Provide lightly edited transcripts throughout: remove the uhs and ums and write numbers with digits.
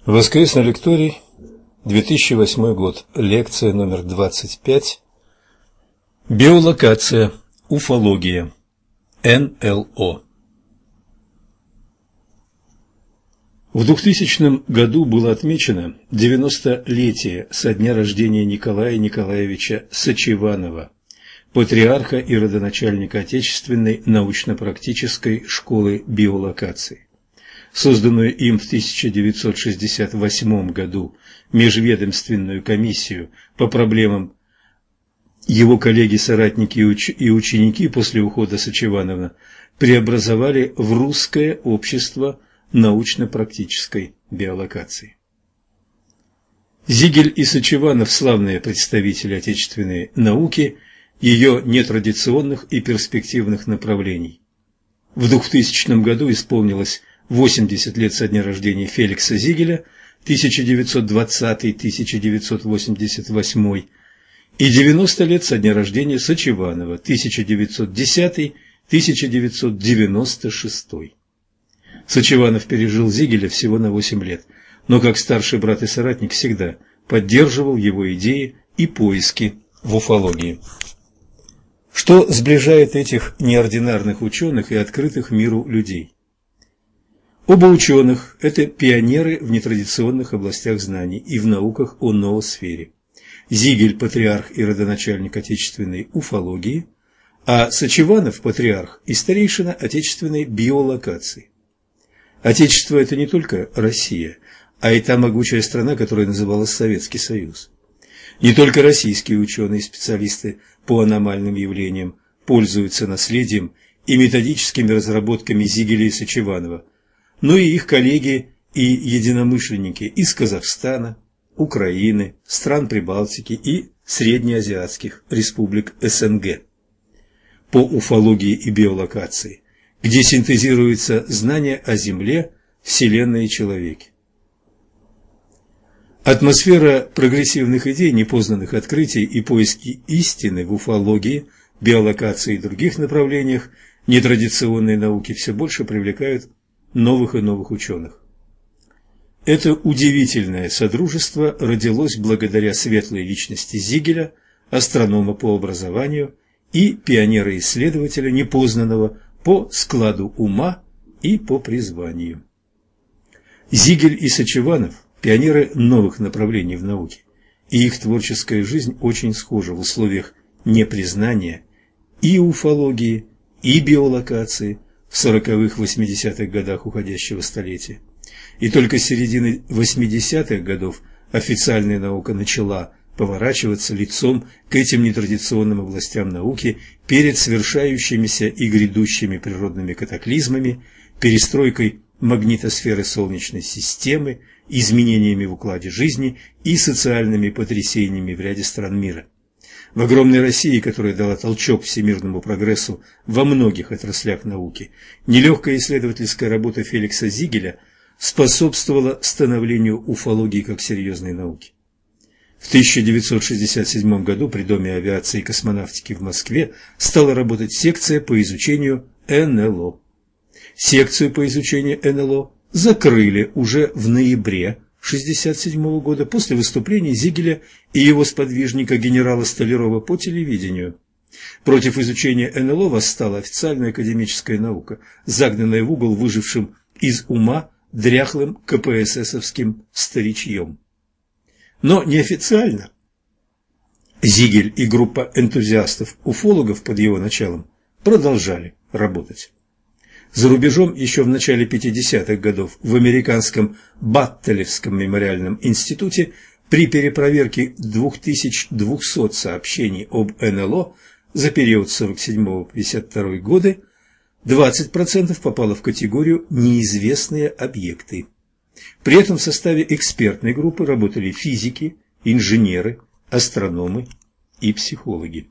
Воскресный лекторий, 2008 год, лекция номер 25, биолокация, уфология, НЛО. В 2000 году было отмечено 90-летие со дня рождения Николая Николаевича Сачеванова, патриарха и родоначальника Отечественной научно-практической школы биолокации. Созданную им в 1968 году межведомственную комиссию по проблемам его коллеги-соратники и ученики после ухода Сачеванова преобразовали в Русское общество научно-практической биолокации. Зигель и Сачеванов – славные представители отечественной науки, ее нетрадиционных и перспективных направлений. В 2000 году исполнилось 80 лет со дня рождения Феликса Зигеля, 1920-1988, и 90 лет со дня рождения Сачеванова, 1910-1996. Сачеванов пережил Зигеля всего на 8 лет, но как старший брат и соратник всегда поддерживал его идеи и поиски в уфологии. Что сближает этих неординарных ученых и открытых миру людей? Оба ученых – это пионеры в нетрадиционных областях знаний и в науках о ноосфере. Зигель – патриарх и родоначальник отечественной уфологии, а Сачеванов – патриарх и старейшина отечественной биолокации. Отечество – это не только Россия, а и та могучая страна, которая называлась Советский Союз. Не только российские ученые и специалисты по аномальным явлениям пользуются наследием и методическими разработками Зигеля и Сачеванова, но и их коллеги и единомышленники из Казахстана, Украины, стран Прибалтики и среднеазиатских республик СНГ по уфологии и биолокации, где синтезируются знания о Земле, Вселенной и человеке. Атмосфера прогрессивных идей, непознанных открытий и поиски истины в уфологии, биолокации и других направлениях нетрадиционной науки все больше привлекают новых и новых ученых. Это удивительное содружество родилось благодаря светлой личности Зигеля, астронома по образованию и пионера-исследователя непознанного по складу ума и по призванию. Зигель и Сачеванов – пионеры новых направлений в науке, и их творческая жизнь очень схожа в условиях непризнания и уфологии, и биолокации в 40-х-80-х годах уходящего столетия. И только с середины 80-х годов официальная наука начала поворачиваться лицом к этим нетрадиционным областям науки перед свершающимися и грядущими природными катаклизмами, перестройкой магнитосферы Солнечной системы, изменениями в укладе жизни и социальными потрясениями в ряде стран мира. В огромной России, которая дала толчок всемирному прогрессу во многих отраслях науки, нелегкая исследовательская работа Феликса Зигеля способствовала становлению уфологии как серьезной науки. В 1967 году при Доме авиации и космонавтики в Москве стала работать секция по изучению НЛО. Секцию по изучению НЛО закрыли уже в ноябре 1967 года после выступления Зигеля и его сподвижника генерала Столярова по телевидению. Против изучения НЛО восстала официальная академическая наука, загнанная в угол выжившим из ума дряхлым КПССовским старичьем. Но неофициально Зигель и группа энтузиастов-уфологов под его началом продолжали работать. За рубежом еще в начале 50-х годов в американском Баттелевском мемориальном институте при перепроверке 2200 сообщений об НЛО за период с 1947 по 1952 годы 20% попало в категорию «неизвестные объекты». При этом в составе экспертной группы работали физики, инженеры, астрономы и психологи.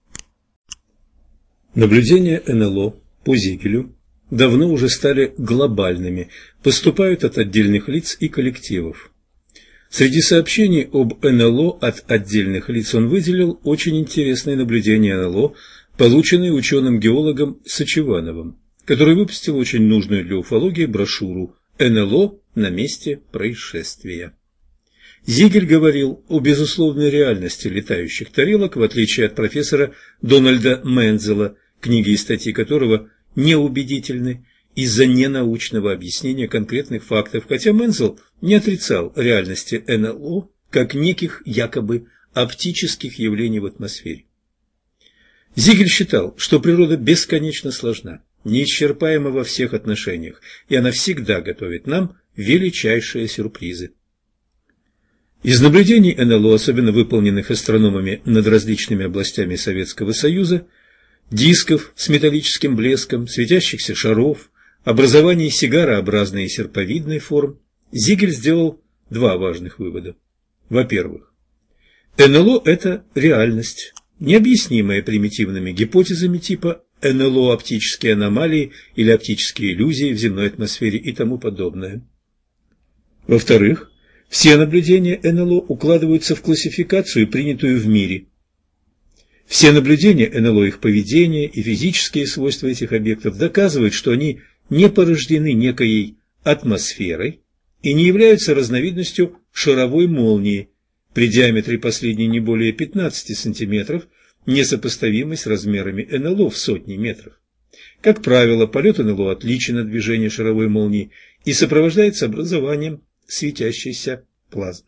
Наблюдения НЛО по Зигелю давно уже стали глобальными, поступают от отдельных лиц и коллективов. Среди сообщений об НЛО от отдельных лиц он выделил очень интересные наблюдения НЛО, полученные ученым-геологом Сачевановым, который выпустил очень нужную для уфологии брошюру НЛО на месте происшествия. Зигель говорил о безусловной реальности летающих тарелок, в отличие от профессора Дональда Мензела, книги и статьи которого неубедительны из-за ненаучного объяснения конкретных фактов, хотя Мензел не отрицал реальности НЛО как неких якобы оптических явлений в атмосфере. Зигель считал, что природа бесконечно сложна, неисчерпаема во всех отношениях, и она всегда готовит нам величайшие сюрпризы. Из наблюдений НЛО, особенно выполненных астрономами над различными областями Советского Союза, дисков с металлическим блеском, светящихся шаров, образований сигарообразной и серповидной форм, Зигель сделал два важных вывода. Во-первых, НЛО – это реальность, необъяснимая примитивными гипотезами типа НЛО, оптические аномалии или оптические иллюзии в земной атмосфере и тому подобное. Во-вторых, все наблюдения НЛО укладываются в классификацию, принятую в мире. Все наблюдения НЛО, их поведение и физические свойства этих объектов доказывают, что они не порождены некой атмосферой и не являются разновидностью шаровой молнии, при диаметре последней не более 15 см, несопоставимой с размерами НЛО в сотни метров. Как правило, полет НЛО отличен от движения шаровой молнии и сопровождается образованием светящейся плазмы.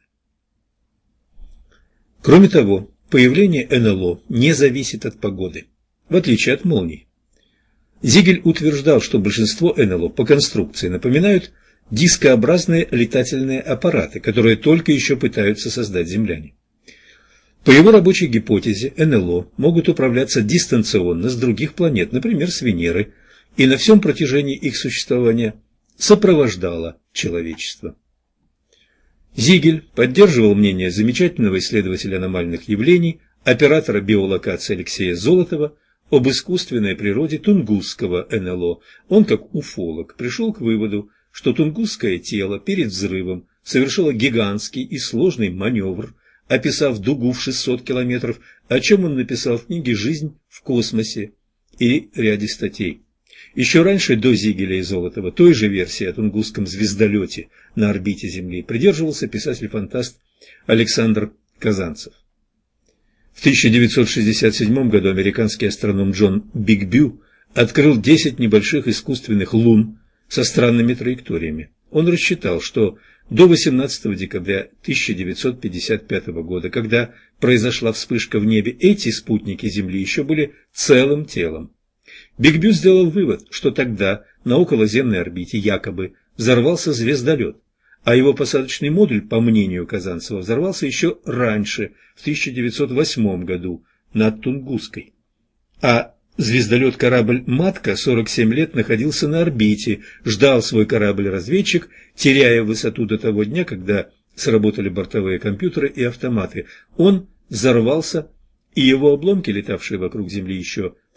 Кроме того, появление НЛО не зависит от погоды, в отличие от молний. Зигель утверждал, что большинство НЛО по конструкции напоминают дискообразные летательные аппараты, которые только еще пытаются создать земляне. По его рабочей гипотезе, НЛО могут управляться дистанционно с других планет, например, с Венеры, и на всем протяжении их существования сопровождало человечество. Зигель поддерживал мнение замечательного исследователя аномальных явлений, оператора биолокации Алексея Золотова, об искусственной природе тунгусского НЛО. Он, как уфолог, пришел к выводу, что тунгусское тело перед взрывом совершило гигантский и сложный маневр, описав дугу в 600 километров, о чем он написал в книге «Жизнь в космосе» и ряде статей. Еще раньше, до Зигеля и Золотова, той же версии о тунгусском звездолете на орбите Земли придерживался писатель-фантаст Александр Казанцев. В 1967 году американский астроном Джон Бигбю открыл 10 небольших искусственных лун со странными траекториями. Он рассчитал, что до 18 декабря 1955 года, когда произошла вспышка в небе, эти спутники Земли еще были целым телом. Бигбю сделал вывод, что тогда на околоземной орбите якобы взорвался звездолет, а его посадочный модуль, по мнению Казанцева, взорвался еще раньше, в 1908 году, над Тунгусской. А звездолет-корабль «Матка» 47 лет находился на орбите, ждал свой корабль-разведчик, теряя высоту до того дня, когда сработали бортовые компьютеры и автоматы. Он взорвался, и его обломки, летавшие вокруг Земли еще в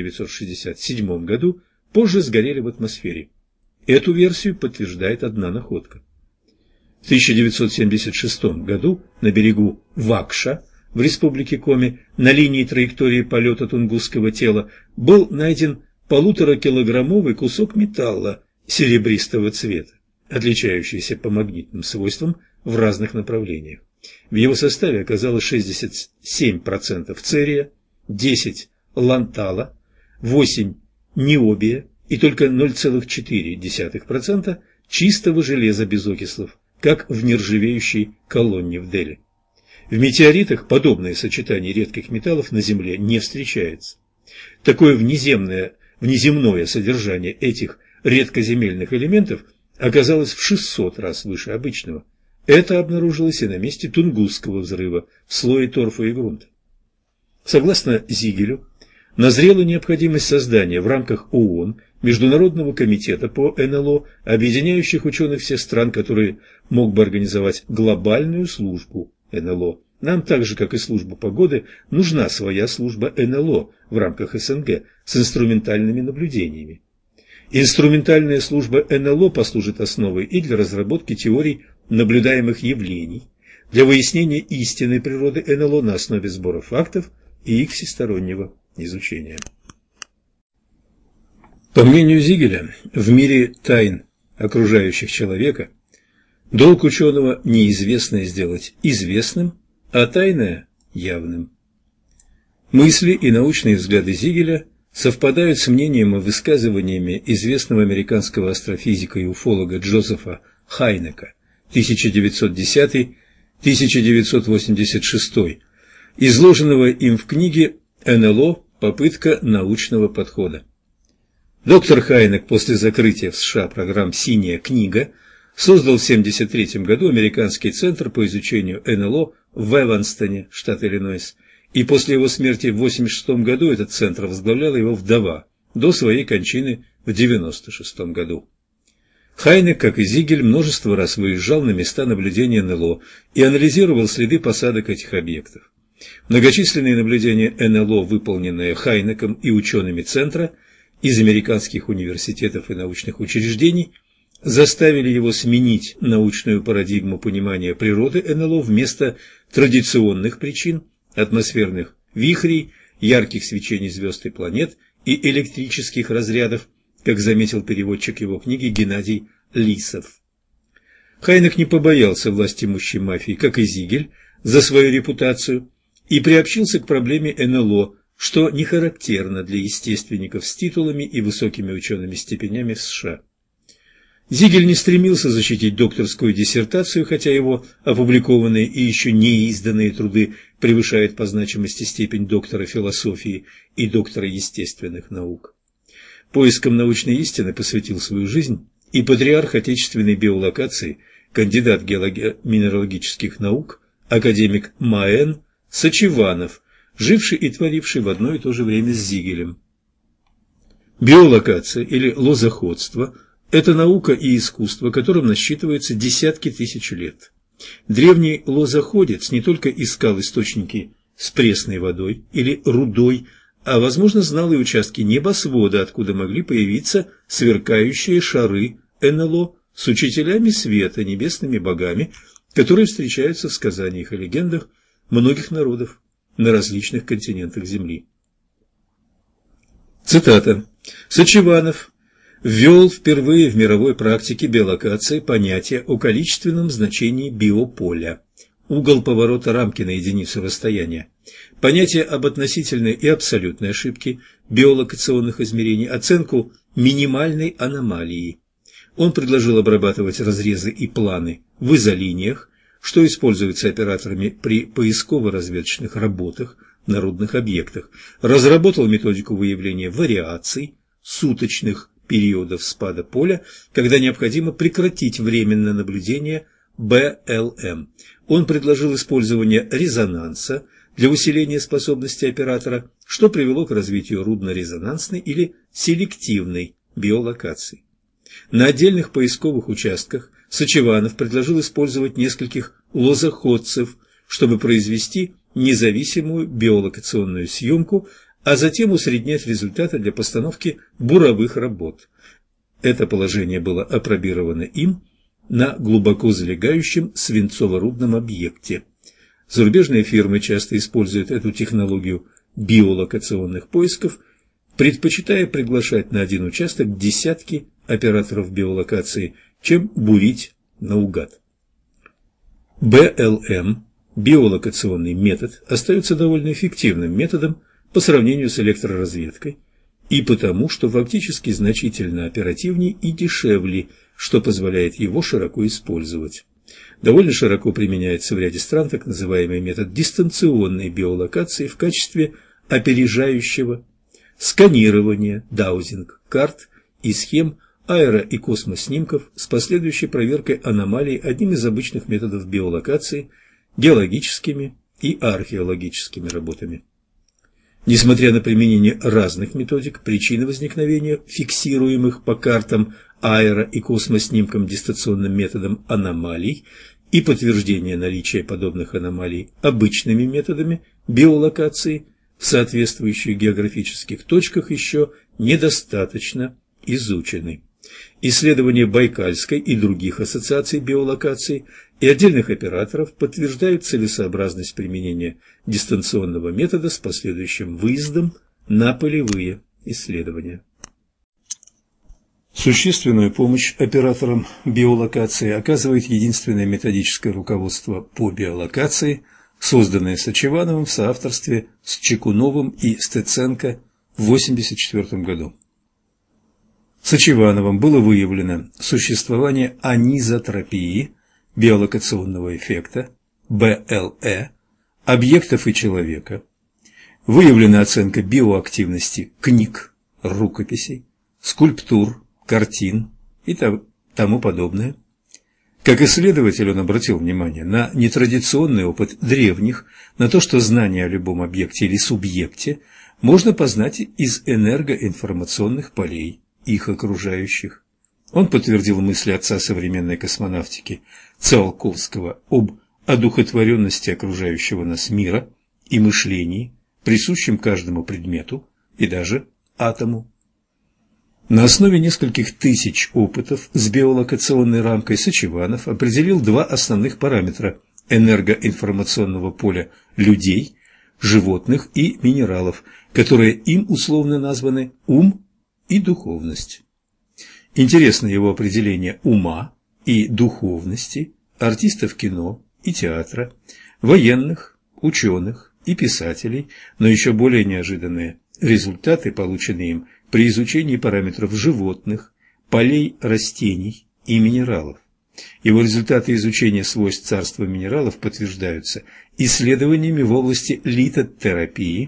1967 году, позже сгорели в атмосфере. Эту версию подтверждает одна находка. В 1976 году на берегу Вакша в республике Коми на линии траектории полета тунгусского тела был найден 1,5-килограммовый кусок металла серебристого цвета, отличающийся по магнитным свойствам в разных направлениях. В его составе оказалось 67% церия, 10% лантала, 8% ниобия и только 0,4% чистого железа без окислов, как в нержавеющей колонне в Дели. В метеоритах подобное сочетание редких металлов на Земле не встречается. Такое внеземное содержание этих редкоземельных элементов оказалось в 600 раз выше обычного. Это обнаружилось и на месте Тунгусского взрыва в слое торфа и грунта. Согласно Зигелю, назрела необходимость создания в рамках ООН Международного комитета по НЛО, объединяющих ученых всех стран, который мог бы организовать глобальную службу НЛО. Нам, так же как и служба погоды, нужна своя служба НЛО в рамках СНГ с инструментальными наблюдениями. Инструментальная служба НЛО послужит основой и для разработки теорий наблюдаемых явлений, для выяснения истинной природы НЛО на основе сбора фактов и их всестороннего изучения. По мнению Зигеля, в мире тайн окружающих человека, долг ученого неизвестное сделать известным, а тайное – явным. Мысли и научные взгляды Зигеля совпадают с мнением и высказываниями известного американского астрофизика и уфолога Джозефа Хайнека 1910-1986, изложенного им в книге «НЛО. Попытка научного подхода». Доктор Хайнек после закрытия в США программ «Синяя книга» создал в 1973 году американский центр по изучению НЛО в Эванстоне, штат Иллинойс, и после его смерти в 1986 году этот центр возглавляла его вдова до своей кончины в 1996 году. Хайнек, как и Зигель, множество раз выезжал на места наблюдения НЛО и анализировал следы посадок этих объектов. Многочисленные наблюдения НЛО, выполненные Хайнеком и учеными Центра из американских университетов и научных учреждений, заставили его сменить научную парадигму понимания природы НЛО вместо традиционных причин атмосферных вихрей, ярких свечений звезд и планет и электрических разрядов, как заметил переводчик его книги Геннадий Лисов. Хайнек не побоялся властимущей мафии, как и Зигель, за свою репутацию и приобщился к проблеме НЛО, что не характерно для естественников с титулами и высокими учеными степенями в США. Зигель не стремился защитить докторскую диссертацию, хотя его опубликованные и еще не изданные труды превышают по значимости степень доктора философии и доктора естественных наук. Поискам научной истины посвятил свою жизнь и патриарх отечественной биолокации, кандидат геолого-минералогических наук, академик МАЭН Сачеванов, живший и творивший в одно и то же время с Зигелем. Биолокация или лозоходство – это наука и искусство, которым насчитывается десятки тысяч лет. Древний лозоходец не только искал источники с пресной водой или рудой, а, возможно, знал и участки небосвода, откуда могли появиться сверкающие шары НЛО с учителями света, небесными богами, которые встречаются в сказаниях и легендах многих народов на различных континентах Земли. Цитата. Сачеванов ввел впервые в мировой практике биолокации понятие о количественном значении биополя, угол поворота рамки на единицу расстояния, понятие об относительной и абсолютной ошибке биолокационных измерений, оценку минимальной аномалии. Он предложил обрабатывать разрезы и планы в изолиниях, что используется операторами при поисково-разведочных работах на рудных объектах, разработал методику выявления вариаций, суточных периодов спада поля, когда необходимо прекратить временное наблюдение БЛМ. Он предложил использование резонанса для усиления способности оператора, что привело к развитию рудно-резонансной или селективной биолокации. На отдельных поисковых участках Сачеванов предложил использовать нескольких лозоходцев, чтобы произвести независимую биолокационную съемку, а затем усреднять результаты для постановки буровых работ. Это положение было апробировано им на глубоко залегающем свинцово-рудном объекте. Зарубежные фирмы часто используют эту технологию биолокационных поисков, предпочитая приглашать на один участок десятки операторов биолокации, чем бурить наугад. БЛМ, биолокационный метод, остается довольно эффективным методом по сравнению с электроразведкой и потому, что фактически значительно оперативнее и дешевле, что позволяет его широко использовать. Довольно широко применяется в ряде стран так называемый метод дистанционной биолокации в качестве опережающего сканирования, даузинг, карт и схем аэро- и космоснимков с последующей проверкой аномалий одним из обычных методов биолокации геологическими и археологическими работами. Несмотря на применение разных методик, причины возникновения фиксируемых по картам аэро- и космоснимкам дистанционным методом аномалий и подтверждение наличия подобных аномалий обычными методами биолокации в соответствующих географических точках еще недостаточно изучены. Исследования Байкальской и других ассоциаций биолокации и отдельных операторов подтверждают целесообразность применения дистанционного метода с последующим выездом на полевые исследования. Существенную помощь операторам биолокации оказывает единственное методическое руководство по биолокации, созданное Сачевановым в соавторстве с Чекуновым и Стеценко в 1984 году. Сачевановым было выявлено существование анизотропии, биолокационного эффекта, БЛЭ, объектов и человека, выявлена оценка биоактивности книг, рукописей, скульптур, картин и тому подобное. Как исследователь он обратил внимание на нетрадиционный опыт древних, на то, что знание о любом объекте или субъекте можно познать из энергоинформационных полей их окружающих. Он подтвердил мысли отца современной космонавтики Циолковского об одухотворенности окружающего нас мира и мышлении, присущем каждому предмету и даже атому. На основе нескольких тысяч опытов с биолокационной рамкой Сачеванов определил два основных параметра энергоинформационного поля людей, животных и минералов, которые им условно названы ум и духовность. Интересно его определение ума и духовности артистов кино и театра, военных, ученых и писателей, но еще более неожиданные результаты, полученные им при изучении параметров животных, полей растений и минералов. Его результаты изучения свойств царства минералов подтверждаются исследованиями в области литотерапии,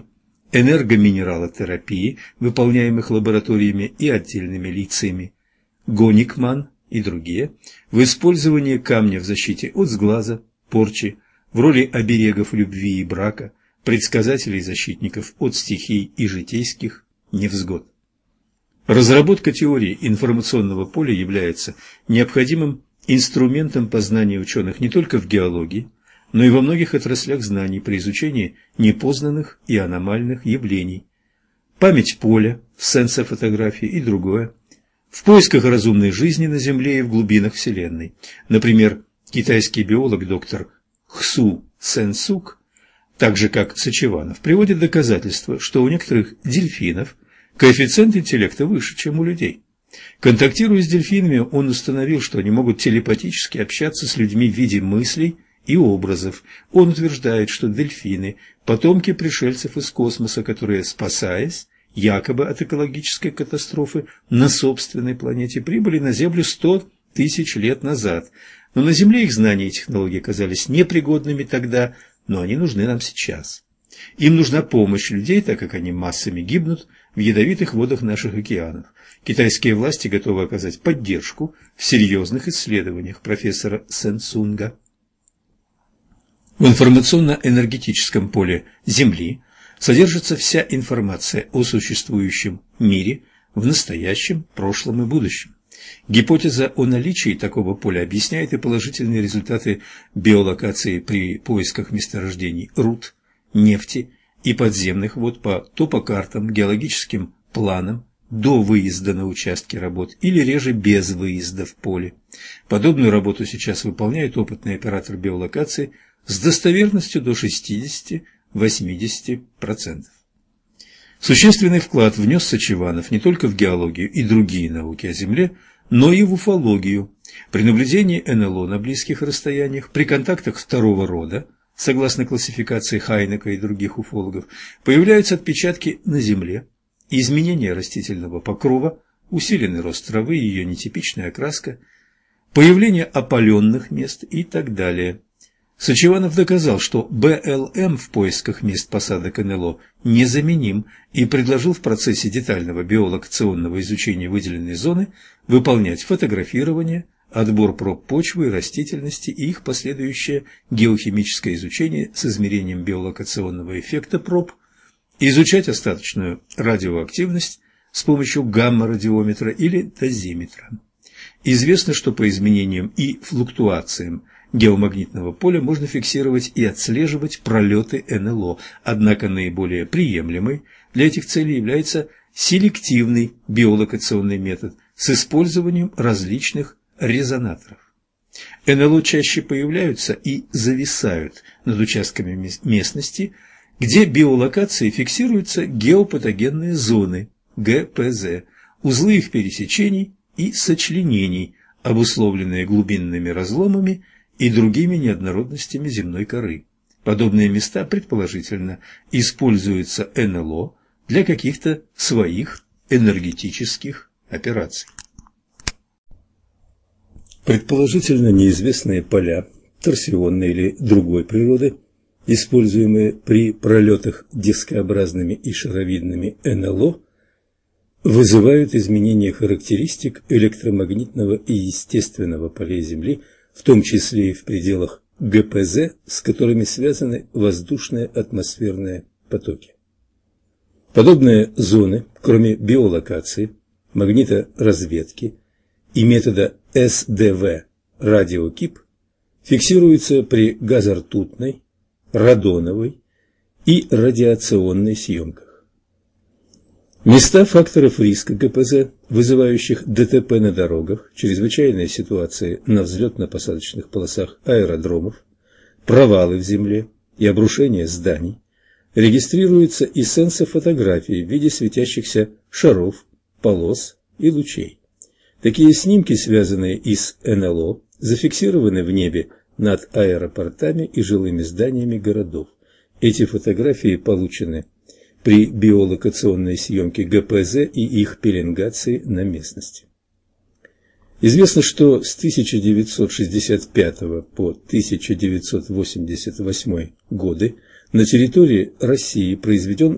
энергоминералотерапии, выполняемых лабораториями и отдельными лицами, Гоникман и другие, в использовании камня в защите от сглаза, порчи, в роли оберегов любви и брака, предсказателей и защитников от стихий и житейских невзгод. Разработка теории информационного поля является необходимым инструментом познания ученых не только в геологии, но и во многих отраслях знаний при изучении непознанных и аномальных явлений. Память поля в сенсофотографии и другое. В поисках разумной жизни на Земле и в глубинах Вселенной. Например, китайский биолог доктор Хсу Сен-Сук, так же как Сачеванов, приводит доказательства, что у некоторых дельфинов коэффициент интеллекта выше, чем у людей. Контактируя с дельфинами, он установил, что они могут телепатически общаться с людьми в виде мыслей и образов. Он утверждает, что дельфины – потомки пришельцев из космоса, которые, спасаясь якобы от экологической катастрофы на собственной планете, прибыли на Землю 100 тысяч лет назад. Но на Земле их знания и технологии казались непригодными тогда, но они нужны нам сейчас. Им нужна помощь людей, так как они массами гибнут в ядовитых водах наших океанов. Китайские власти готовы оказать поддержку в серьезных исследованиях профессора Сен-Сунга. В информационно-энергетическом поле Земли содержится вся информация о существующем мире в настоящем, прошлом и будущем. Гипотеза о наличии такого поля объясняет и положительные результаты биолокации при поисках месторождений руд, нефти и подземных вод по топокартам, геологическим планам до выезда на участки работ или реже без выезда в поле. Подобную работу сейчас выполняет опытный оператор биолокации с достоверностью до 60–80%. Существенный вклад внес Сачеванов не только в геологию и другие науки о Земле, но и в уфологию. При наблюдении НЛО на близких расстояниях, при контактах второго рода, согласно классификации Хайнека и других уфологов, появляются отпечатки на Земле, изменение растительного покрова, усиленный рост травы и ее нетипичная окраска, появление опаленных мест и так далее. Сачеванов доказал, что БЛМ в поисках мест посадок НЛО незаменим и предложил в процессе детального биолокационного изучения выделенной зоны выполнять фотографирование, отбор проб почвы и растительности и их последующее геохимическое изучение с измерением биолокационного эффекта проб, изучать остаточную радиоактивность с помощью гамма-радиометра или дозиметра. Известно, что по изменениям и флуктуациям геомагнитного поля можно фиксировать и отслеживать пролеты НЛО, однако наиболее приемлемой для этих целей является селективный биолокационный метод с использованием различных резонаторов. НЛО чаще появляются и зависают над участками местности, где биолокацией фиксируются геопатогенные зоны, ГПЗ, узлы их пересечений и сочленений, обусловленные глубинными разломами и другими неоднородностями земной коры. Подобные места, предположительно, используются НЛО для каких-то своих энергетических операций. Предположительно, неизвестные поля, торсионной или другой природы, используемые при пролетах дискообразными и шаровидными НЛО, вызывают изменения характеристик электромагнитного и естественного полей Земли, в том числе и в пределах ГПЗ, с которыми связаны воздушные атмосферные потоки. Подобные зоны, кроме биолокации, магниторазведки и метода СДВ радиокип, фиксируются при газортутной, радоновой и радиационной съемках. Места факторов риска ГПЗ, вызывающих ДТП на дорогах, чрезвычайные ситуации на взлетно-посадочных полосах аэродромов, провалы в земле и обрушение зданий, регистрируются и сенсофотографии в виде светящихся шаров, полос и лучей. Такие снимки, связанные и с НЛО, зафиксированы в небе над аэропортами и жилыми зданиями городов. Эти фотографии получены при биолокационной съемке ГПЗ и их пеленгации на местности. Известно, что с 1965 по 1988 годы на территории России произведен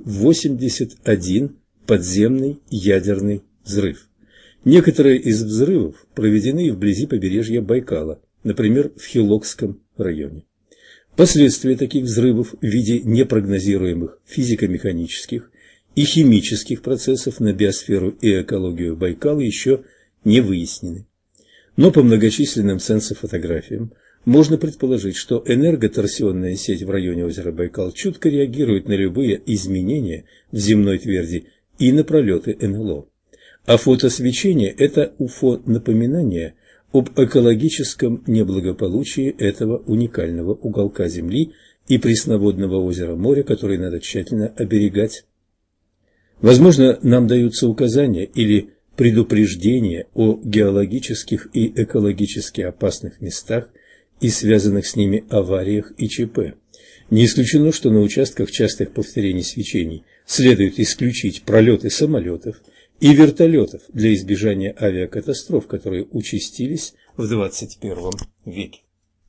81 подземный ядерный взрыв. Некоторые из взрывов проведены вблизи побережья Байкала, например, в Хилокском районе. Последствия таких взрывов в виде непрогнозируемых физико-механических и химических процессов на биосферу и экологию Байкала еще не выяснены. Но по многочисленным сенсофотографиям можно предположить, что энерготорсионная сеть в районе озера Байкал чутко реагирует на любые изменения в земной тверди и на пролеты НЛО. А фотосвечение – это УФО-напоминание об экологическом неблагополучии этого уникального уголка Земли и пресноводного озера моря, который надо тщательно оберегать. Возможно, нам даются указания или предупреждения о геологических и экологически опасных местах и связанных с ними авариях и ЧП. Не исключено, что на участках частых повторений свечений следует исключить пролеты самолетов и вертолетов для избежания авиакатастроф, которые участились в 21 веке.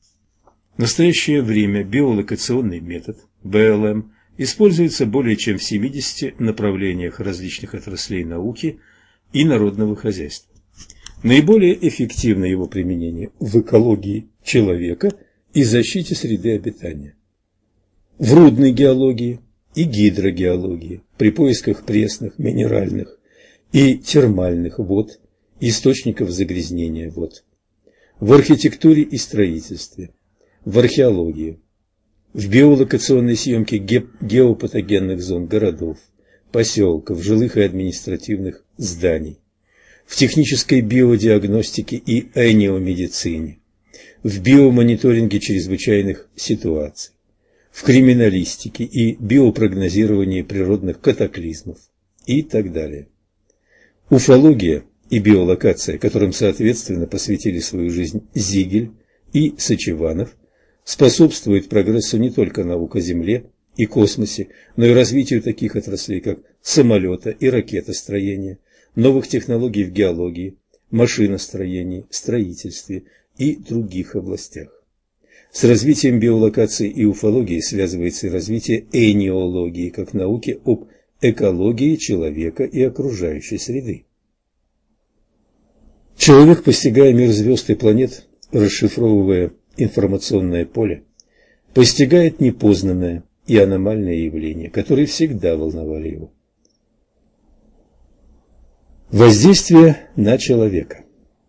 В настоящее время биолокационный метод БЛМ используется более чем в 70 направлениях различных отраслей науки и народного хозяйства. Наиболее эффективно его применение в экологии человека и защите среды обитания, в рудной геологии и гидрогеологии, при поисках пресных, минеральных и термальных вод, источников загрязнения вод, в архитектуре и строительстве, в археологии, в биолокационной съемке геопатогенных зон городов, поселков, жилых и административных зданий, в технической биодиагностике и эниомедицине, в биомониторинге чрезвычайных ситуаций, в криминалистике и биопрогнозировании природных катаклизмов и так далее. Уфология и биолокация, которым соответственно посвятили свою жизнь Зигель и Сачеванов, способствует прогрессу не только наук о Земле и космосе, но и развитию таких отраслей, как самолета и ракетостроение, новых технологий в геологии, машиностроении, строительстве и других областях. С развитием биолокации и уфологии связывается и развитие эниологии, как науки об экологии человека и окружающей среды. Человек, постигая мир звезд и планет, расшифровывая информационное поле, постигает непознанное и аномальное явления, которые всегда волновали его. Воздействие на человека.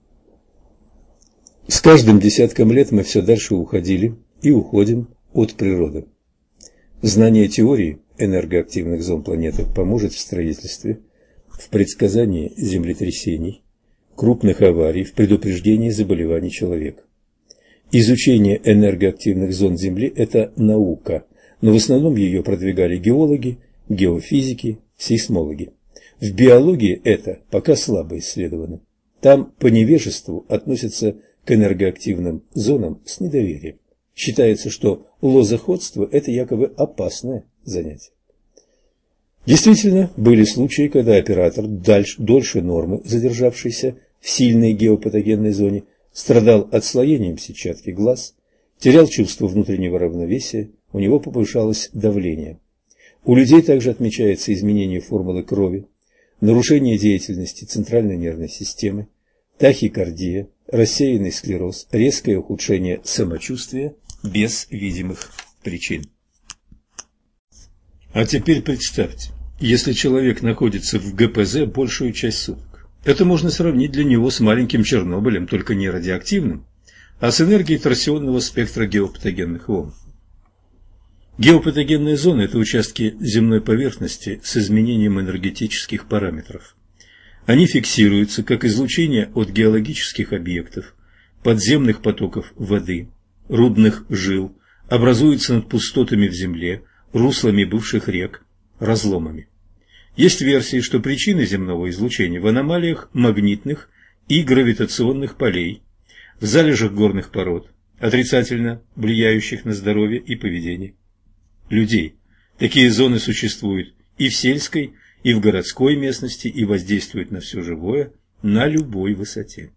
С каждым десятком лет мы все дальше уходили и уходим от природы. Знание теории энергоактивных зон планеты поможет в строительстве, в предсказании землетрясений, крупных аварий, в предупреждении заболеваний человека. Изучение энергоактивных зон Земли – это наука, но в основном ее продвигали геологи, геофизики, сейсмологи. В биологии это пока слабо исследовано. Там по невежеству относятся к энергоактивным зонам с недоверием. Считается, что лозоходство – это якобы опасное занятие. Действительно, были случаи, когда оператор, дольше нормы, задержавшийся в сильной геопатогенной зоне, страдал отслоением сетчатки глаз, терял чувство внутреннего равновесия, у него повышалось давление. У людей также отмечается изменение формулы крови, нарушение деятельности центральной нервной системы, тахикардия, рассеянный склероз, резкое ухудшение самочувствия без видимых причин. А теперь представьте, если человек находится в ГПЗ большую часть суток. Это можно сравнить для него с маленьким Чернобылем, только не радиоактивным, а с энергией торсионного спектра геопатогенных волн. Геопатогенные зоны – это участки земной поверхности с изменением энергетических параметров. Они фиксируются как излучение от геологических объектов, подземных потоков воды, рудных жил, образуются над пустотами в земле, руслами бывших рек, разломами. Есть версии, что причины земного излучения в аномалиях магнитных и гравитационных полей, в залежах горных пород, отрицательно влияющих на здоровье и поведение людей. Такие зоны существуют и в сельской, и в городской местности и воздействуют на все живое на любой высоте.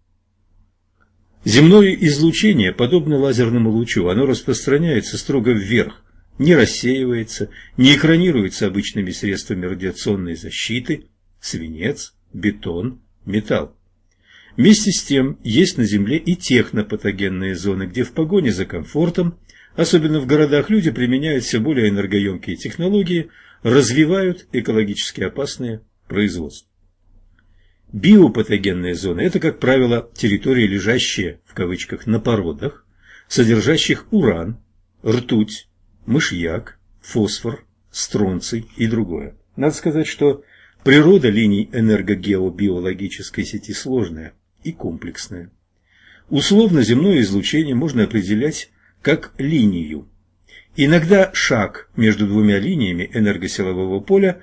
Земное излучение подобно лазерному лучу, оно распространяется строго вверх, не рассеивается, не экранируется обычными средствами радиационной защиты, свинец, бетон, металл. Вместе с тем есть на Земле и технопатогенные зоны, где в погоне за комфортом, особенно в городах, люди применяют все более энергоемкие технологии, развивают экологически опасные производства. Биопатогенные зоны – это, как правило, территории, лежащие, в кавычках, на породах, содержащих уран, ртуть, мышьяк, фосфор, стронций и другое. Надо сказать, что природа линий энергогеобиологической сети сложная и комплексная. Условно земное излучение можно определять как линию. Иногда шаг между двумя линиями энергосилового поля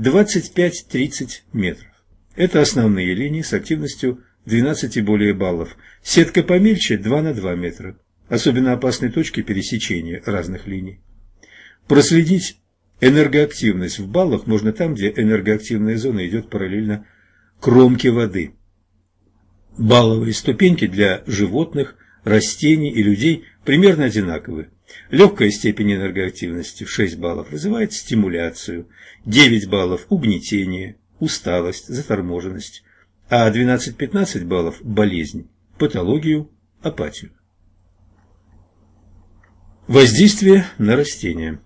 25-30 метров. Это основные линии с активностью 12 и более баллов. Сетка помельче 2 на 2 метра. Особенно опасны точки пересечения разных линий. Проследить энергоактивность в баллах можно там, где энергоактивная зона идет параллельно кромке воды. Балловые ступеньки для животных, растений и людей примерно одинаковы. Легкая степень энергоактивности в 6 баллов вызывает стимуляцию, 9 баллов – угнетение, усталость, заторможенность, а 12-15 баллов – болезнь, патологию, апатию. Воздействие на растения.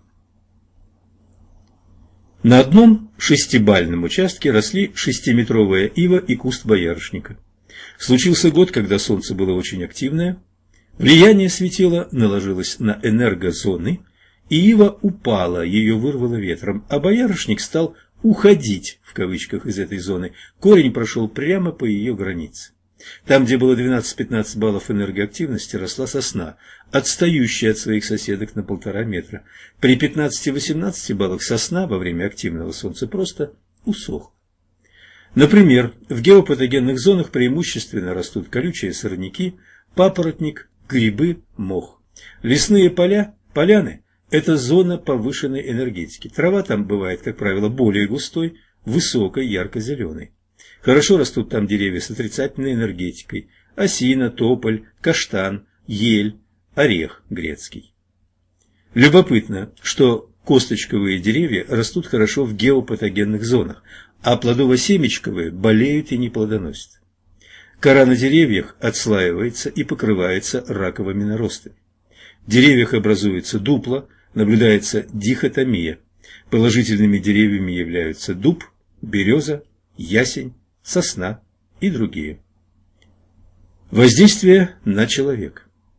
На одном 6-бальном участке росли 6-метровая ива и куст боярышника. Случился год, когда солнце было очень активное, влияние светила наложилось на энергозоны, и ива упала, ее вырвало ветром, а боярышник стал «уходить» в кавычках из этой зоны. Корень прошел прямо по ее границе. Там, где было 12-15 баллов энергоактивности, росла сосна, отстающая от своих соседок на 1,5 метра. При 15-18 баллах сосна во время активного солнца просто усохла. Например, в геопатогенных зонах преимущественно растут колючие сорняки, папоротник, грибы, мох. Лесные поляны – это зона повышенной энергетики. Трава там бывает, как правило, более густой, высокой, ярко-зеленой. Хорошо растут там деревья с отрицательной энергетикой – осина, тополь, каштан, ель, орех грецкий. Любопытно, что косточковые деревья растут хорошо в геопатогенных зонах, а плодово-семечковые болеют и не плодоносят. Кора на деревьях отслаивается и покрывается раковыми наростами. В деревьях образуется дупло, наблюдается дихотомия. Положительными деревьями являются дуб, береза, ясень, сосна и другие. Воздействие на человека.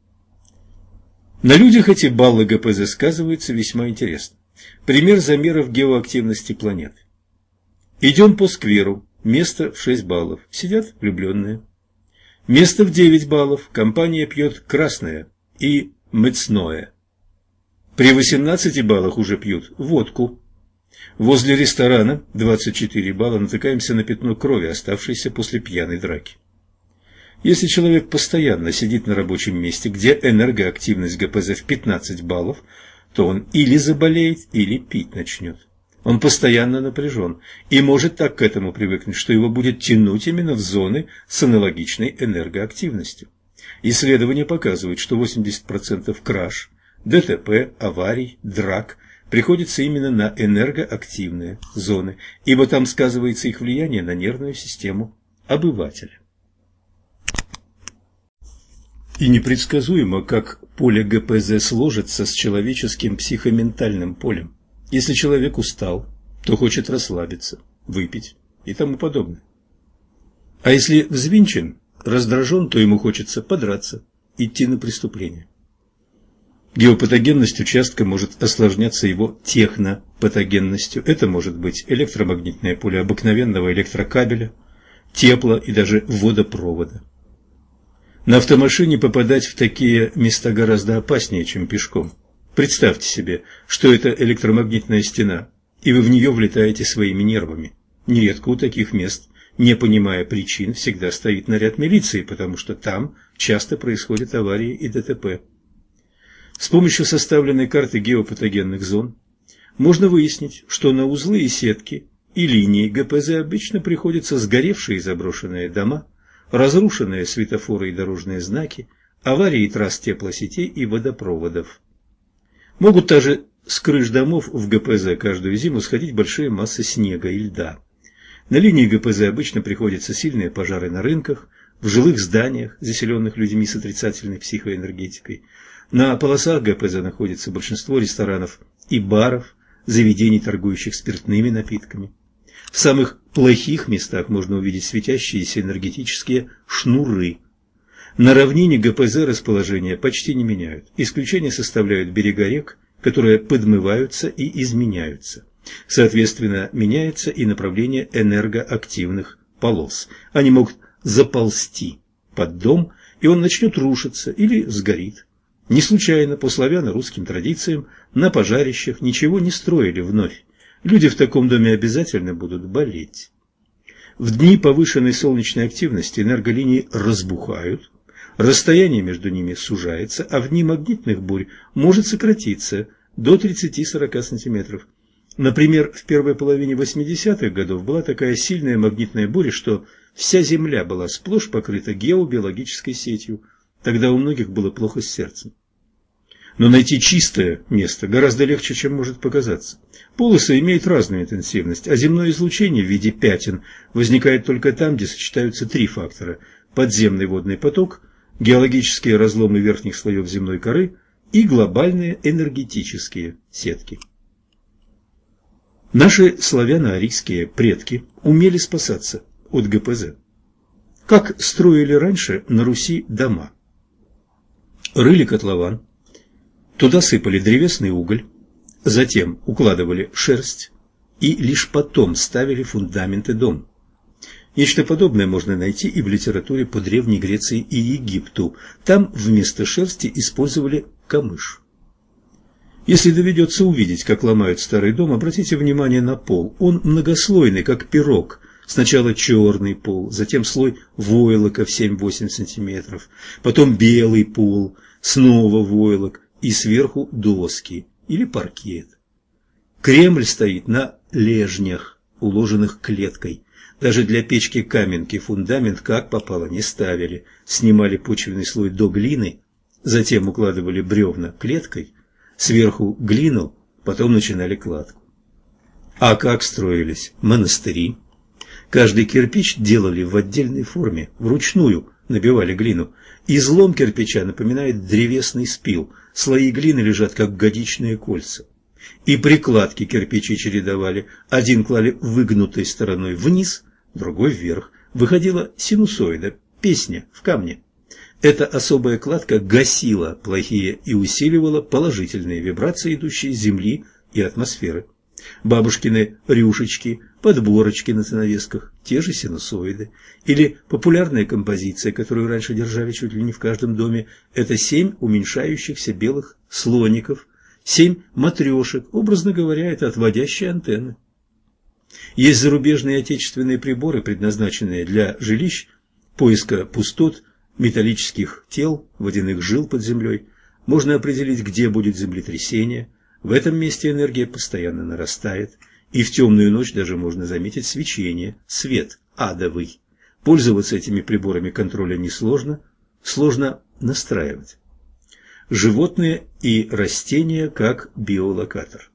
На людях эти баллы ГПЗ сказываются весьма интересно. Пример замеров геоактивности планеты. Идем по скверу, место в 6 баллов, сидят влюбленные. Место в 9 баллов, компания пьет красное и мыцное. При 18 баллах уже пьют водку. Возле ресторана 24 балла натыкаемся на пятно крови, оставшееся после пьяной драки. Если человек постоянно сидит на рабочем месте, где энергоактивность ГПЗ в 15 баллов, то он или заболеет, или пить начнет. Он постоянно напряжен и может так к этому привыкнуть, что его будет тянуть именно в зоны с аналогичной энергоактивностью. Исследования показывают, что 80% краш, ДТП, аварий, драк приходится именно на энергоактивные зоны, ибо там сказывается их влияние на нервную систему обывателя. И непредсказуемо, как поле ГПЗ сложится с человеческим психоментальным полем. Если человек устал, то хочет расслабиться, выпить и тому подобное. А если взвинчен, раздражен, то ему хочется подраться, идти на преступление. Геопатогенность участка может осложняться его технопатогенностью. Это может быть электромагнитное поле обыкновенного электрокабеля, тепла и даже водопровода. На автомашине попадать в такие места гораздо опаснее, чем пешком. Представьте себе, что это электромагнитная стена, и вы в нее влетаете своими нервами. Нередко у таких мест, не понимая причин, всегда стоит наряд милиции, потому что там часто происходят аварии и ДТП. С помощью составленной карты геопатогенных зон можно выяснить, что на узлы и сетки и линии ГПЗ обычно приходятся сгоревшие и заброшенные дома, разрушенные светофоры и дорожные знаки, аварии трасс теплосетей и водопроводов. Могут также с крыш домов в ГПЗ каждую зиму сходить большие массы снега и льда. На линии ГПЗ обычно приходятся сильные пожары на рынках, в жилых зданиях, заселенных людьми с отрицательной психоэнергетикой. На полосах ГПЗ находится большинство ресторанов и баров, заведений, торгующих спиртными напитками. В самых плохих местах можно увидеть светящиеся энергетические шнуры. На равнине ГПЗ расположения почти не меняют. Исключение составляют берега рек, которые подмываются и изменяются. Соответственно, меняется и направление энергоактивных полос. Они могут заползти под дом, и он начнет рушиться или сгорит. Не случайно по славяно-русским традициям на пожарищах ничего не строили вновь. Люди в таком доме обязательно будут болеть. В дни повышенной солнечной активности энерголинии разбухают, расстояние между ними сужается, а в дни магнитных бурь может сократиться до 30-40 см. Например, в первой половине 80-х годов была такая сильная магнитная буря, что вся Земля была сплошь покрыта геобиологической сетью. Тогда у многих было плохо с сердцем. Но найти чистое место гораздо легче, чем может показаться. Полосы имеют разную интенсивность, а земное излучение в виде пятен возникает только там, где сочетаются три фактора – подземный водный поток, геологические разломы верхних слоев земной коры и глобальные энергетические сетки. Наши славяно-арийские предки умели спасаться от ГПЗ. Как строили раньше на Руси дома? Рыли котлован, туда сыпали древесный уголь, затем укладывали шерсть и лишь потом ставили фундаменты дома. Нечто подобное можно найти и в литературе по Древней Греции и Египту. Там вместо шерсти использовали камыш. Если доведется увидеть, как ломают старый дом, обратите внимание на пол. Он многослойный, как пирог. Сначала черный пол, затем слой войлока в 7-8 см, потом белый пол, снова войлок и сверху доски или паркет. Кремль стоит на лежнях, уложенных клеткой. Даже для печки-каменки фундамент как попало не ставили. Снимали почвенный слой до глины, затем укладывали бревна клеткой, сверху глину, потом начинали кладку. А как строились монастыри? Каждый кирпич делали в отдельной форме, вручную набивали глину. Излом кирпича напоминает древесный спил, слои глины лежат как годичные кольца. И прикладки кирпичи чередовали, один клали выгнутой стороной вниз, другой вверх. Выходила синусоида, песня в камне. Эта особая кладка гасила плохие и усиливала положительные вибрации, идущие с земли и атмосферы. Бабушкины рюшечки, подборочки на занавесках, те же синусоиды. Или популярная композиция, которую раньше держали чуть ли не в каждом доме, это 7 уменьшающихся белых слоников, 7 матрешек, образно говоря, это отводящие антенны. Есть зарубежные и отечественные приборы, предназначенные для жилищ, поиска пустот, металлических тел, водяных жил под землей, можно определить, где будет землетрясение. В этом месте энергия постоянно нарастает, и в темную ночь даже можно заметить свечение, свет адовый. Пользоваться этими приборами контроля несложно, сложно настраивать. Животные и растения как биолокатор.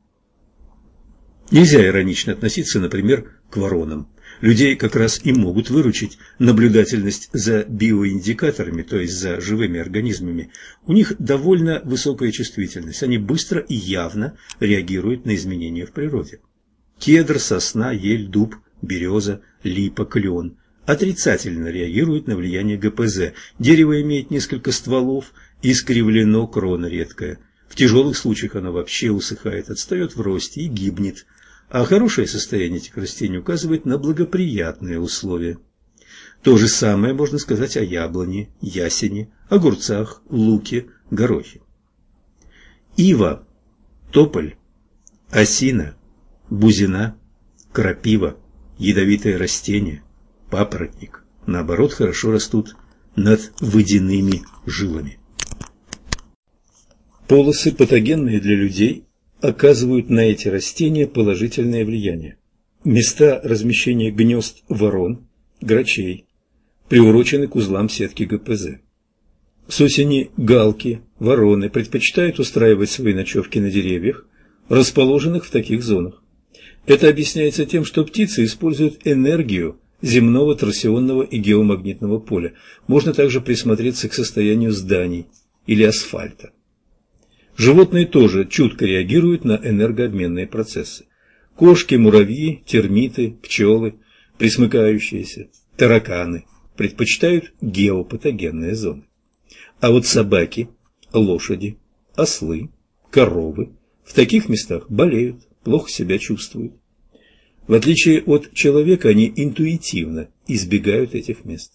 Нельзя иронично относиться, например, к воронам. Людей как раз и могут выручить наблюдательность за биоиндикаторами, то есть за живыми организмами. У них довольно высокая чувствительность, они быстро и явно реагируют на изменения в природе. Кедр, сосна, ель, дуб, береза, липа, клен отрицательно реагируют на влияние ГПЗ. Дерево имеет несколько стволов, искривлено, крона редкая. В тяжелых случаях оно вообще усыхает, отстает в росте и гибнет. А хорошее состояние этих растений указывает на благоприятные условия. То же самое можно сказать о яблоне, ясени, огурцах, луке, горохе. Ива, тополь, осина, бузина, крапива, ядовитые растения, папоротник, наоборот, хорошо растут над водяными жилами. Полосы, патогенные для людей, оказывают на эти растения положительное влияние. Места размещения гнезд ворон, грачей приурочены к узлам сетки ГПЗ. С осени галки, вороны предпочитают устраивать свои ночевки на деревьях, расположенных в таких зонах. Это объясняется тем, что птицы используют энергию земного торсионного и геомагнитного поля. Можно также присмотреться к состоянию зданий или асфальта. Животные тоже чутко реагируют на энергообменные процессы. Кошки, муравьи, термиты, пчелы, пресмыкающиеся, тараканы предпочитают геопатогенные зоны. А вот собаки, лошади, ослы, коровы в таких местах болеют, плохо себя чувствуют. В отличие от человека, они интуитивно избегают этих мест.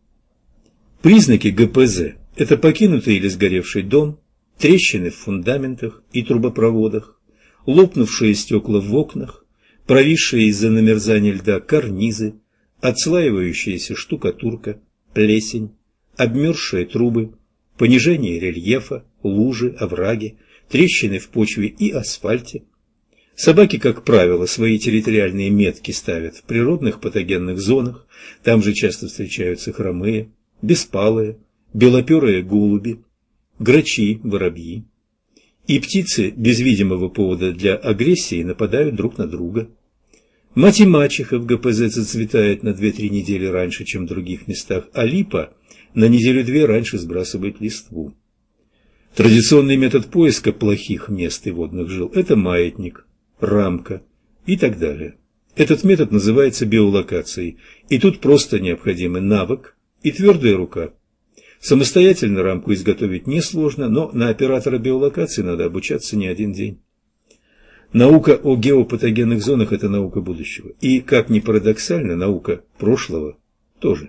Признаки ГПЗ – это покинутый или сгоревший дом, трещины в фундаментах и трубопроводах, лопнувшие стекла в окнах, провисшие из-за намерзания льда карнизы, отслаивающаяся штукатурка, плесень, обмерзшие трубы, понижение рельефа, лужи, овраги, трещины в почве и асфальте. Собаки, как правило, свои территориальные метки ставят в природных патогенных зонах, там же часто встречаются хромые, беспалые, белоперые голуби, грачи, воробьи. И птицы без видимого повода для агрессии нападают друг на друга. Мать и мачеха в ГПЗ зацветает на 2-3 недели раньше, чем в других местах, а липа на неделю-две раньше сбрасывает листву. Традиционный метод поиска плохих мест и водных жил – это маятник, рамка и так далее. Этот метод называется биолокацией, и тут просто необходимы навык и твердая рука. Самостоятельно рамку изготовить несложно, но на оператора биолокации надо обучаться не один день. Наука о геопатогенных зонах – это наука будущего. И, как ни парадоксально, наука прошлого тоже.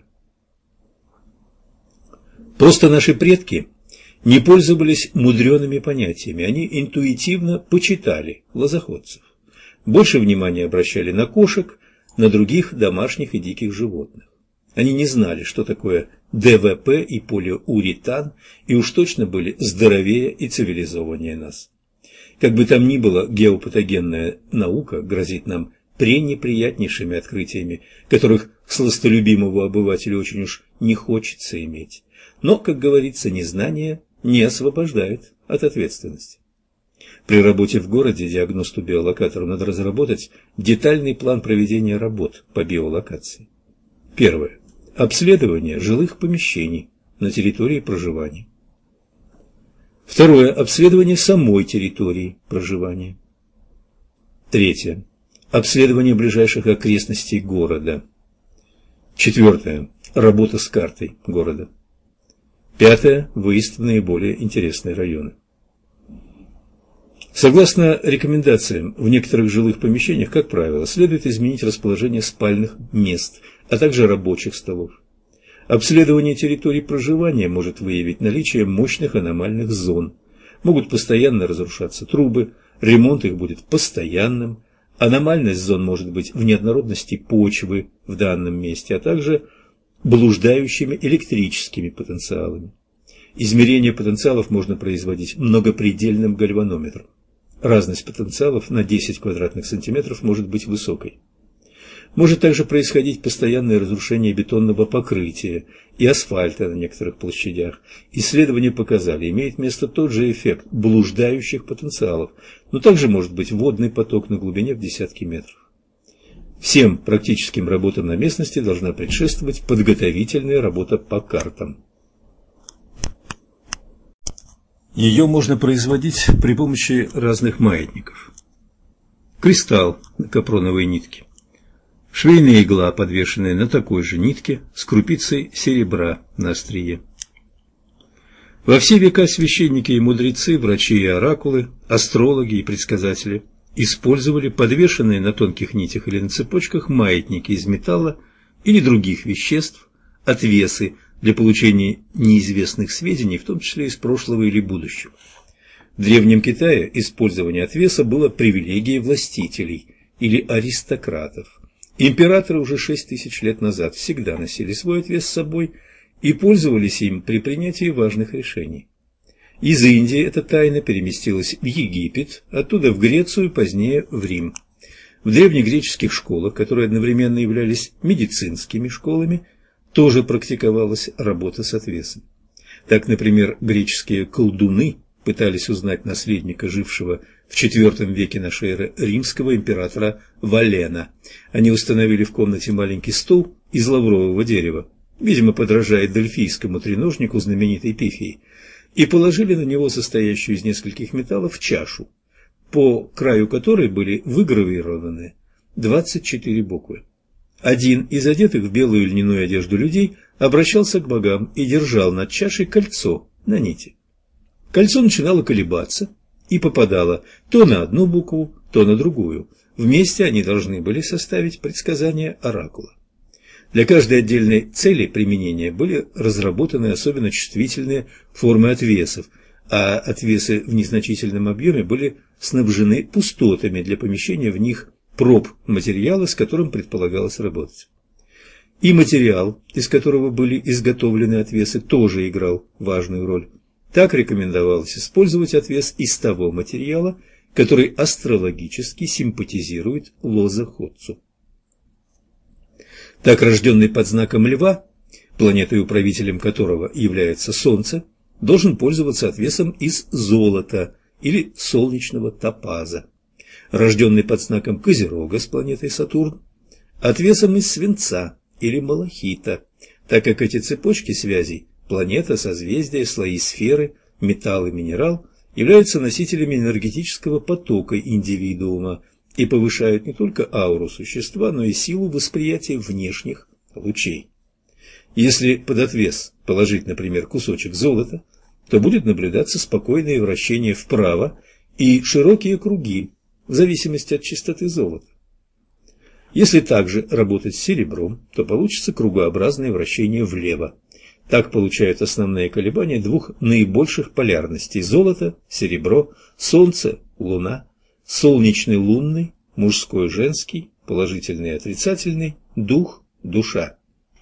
Просто наши предки не пользовались мудреными понятиями, они интуитивно почитали лозоходцев. Больше внимания обращали на кошек, на других домашних и диких животных. Они не знали, что такое ДВП и полиуретан, и уж точно были здоровее и цивилизованнее нас. Как бы там ни было, геопатогенная наука грозит нам пренеприятнейшими открытиями, которых сластолюбимому обывателю очень уж не хочется иметь. Но, как говорится, незнание не освобождает от ответственности. При работе в городе диагносту-биолокатору надо разработать детальный план проведения работ по биолокации. Первое. Обследование жилых помещений на территории проживания. Второе. Обследование самой территории проживания. Третье. Обследование ближайших окрестностей города. Четвертое. Работа с картой города. Пятое. Выезд в наиболее интересные районы. Согласно рекомендациям, в некоторых жилых помещениях, как правило, следует изменить расположение спальных мест, а также рабочих столов. Обследование территорий проживания может выявить наличие мощных аномальных зон. Могут постоянно разрушаться трубы, ремонт их будет постоянным, аномальность зон может быть в неоднородности почвы в данном месте, а также блуждающими электрическими потенциалами. Измерение потенциалов можно производить многопредельным гальванометром. Разность потенциалов на 10 квадратных сантиметров может быть высокой. Может также происходить постоянное разрушение бетонного покрытия и асфальта на некоторых площадях. Исследования показали, имеет место тот же эффект блуждающих потенциалов, но также может быть водный поток на глубине в десятки метров. Всем практическим работам на местности должна предшествовать подготовительная работа по картам. Ее можно производить при помощи разных маятников. Кристалл на капроновой нитке. Швейная игла, подвешенная на такой же нитке, с крупицей серебра на острие. Во все века священники и мудрецы, врачи и оракулы, астрологи и предсказатели использовали подвешенные на тонких нитях или на цепочках маятники из металла или других веществ, отвесы для получения неизвестных сведений, в том числе из прошлого или будущего. В Древнем Китае использование отвеса было привилегией властителей или аристократов. Императоры уже 6000 лет назад всегда носили свой отвес с собой и пользовались им при принятии важных решений. Из Индии эта тайна переместилась в Египет, оттуда в Грецию, позднее в Рим. В древнегреческих школах, которые одновременно являлись медицинскими школами, тоже практиковалась работа с отвесом. Так, например, греческие колдуны пытались узнать наследника, жившего в IV веке нашей эры, римского императора Валена. Они установили в комнате маленький стол из лаврового дерева, видимо, подражая дельфийскому треножнику знаменитой Пифии, и положили на него состоящую из нескольких металлов чашу, по краю которой были выгравированы 24 буквы. Один из одетых в белую льняную одежду людей обращался к богам и держал над чашей кольцо на нити. Кольцо начинало колебаться и попадало то на одну букву, то на другую. Вместе они должны были составить предсказание оракула. Для каждой отдельной цели применения были разработаны особенно чувствительные формы отвесов, а отвесы в незначительном объеме были снабжены пустотами для помещения в них проб материала, с которым предполагалось работать. И материал, из которого были изготовлены отвесы, тоже играл важную роль. Так рекомендовалось использовать отвес из того материала, который астрологически симпатизирует лозоходцу. Так, рожденный под знаком Льва, планетой-управителем которого является Солнце, должен пользоваться отвесом из золота или солнечного топаза. Рожденный под знаком Козерога с планетой Сатурн, отвесом из свинца или малахита, так как эти цепочки связей – планета, созвездие, слои сферы, металл и минерал – являются носителями энергетического потока индивидуума и повышают не только ауру существа, но и силу восприятия внешних лучей. Если под отвес положить, например, кусочек золота, то будет наблюдаться спокойное вращение вправо и широкие круги, в зависимости от частоты золота. Если также работать с серебром, то получится кругообразное вращение влево. Так получают основные колебания двух наибольших полярностей – золото, серебро, солнце, луна, солнечный, лунный, мужской, женский, положительный и отрицательный, дух, душа.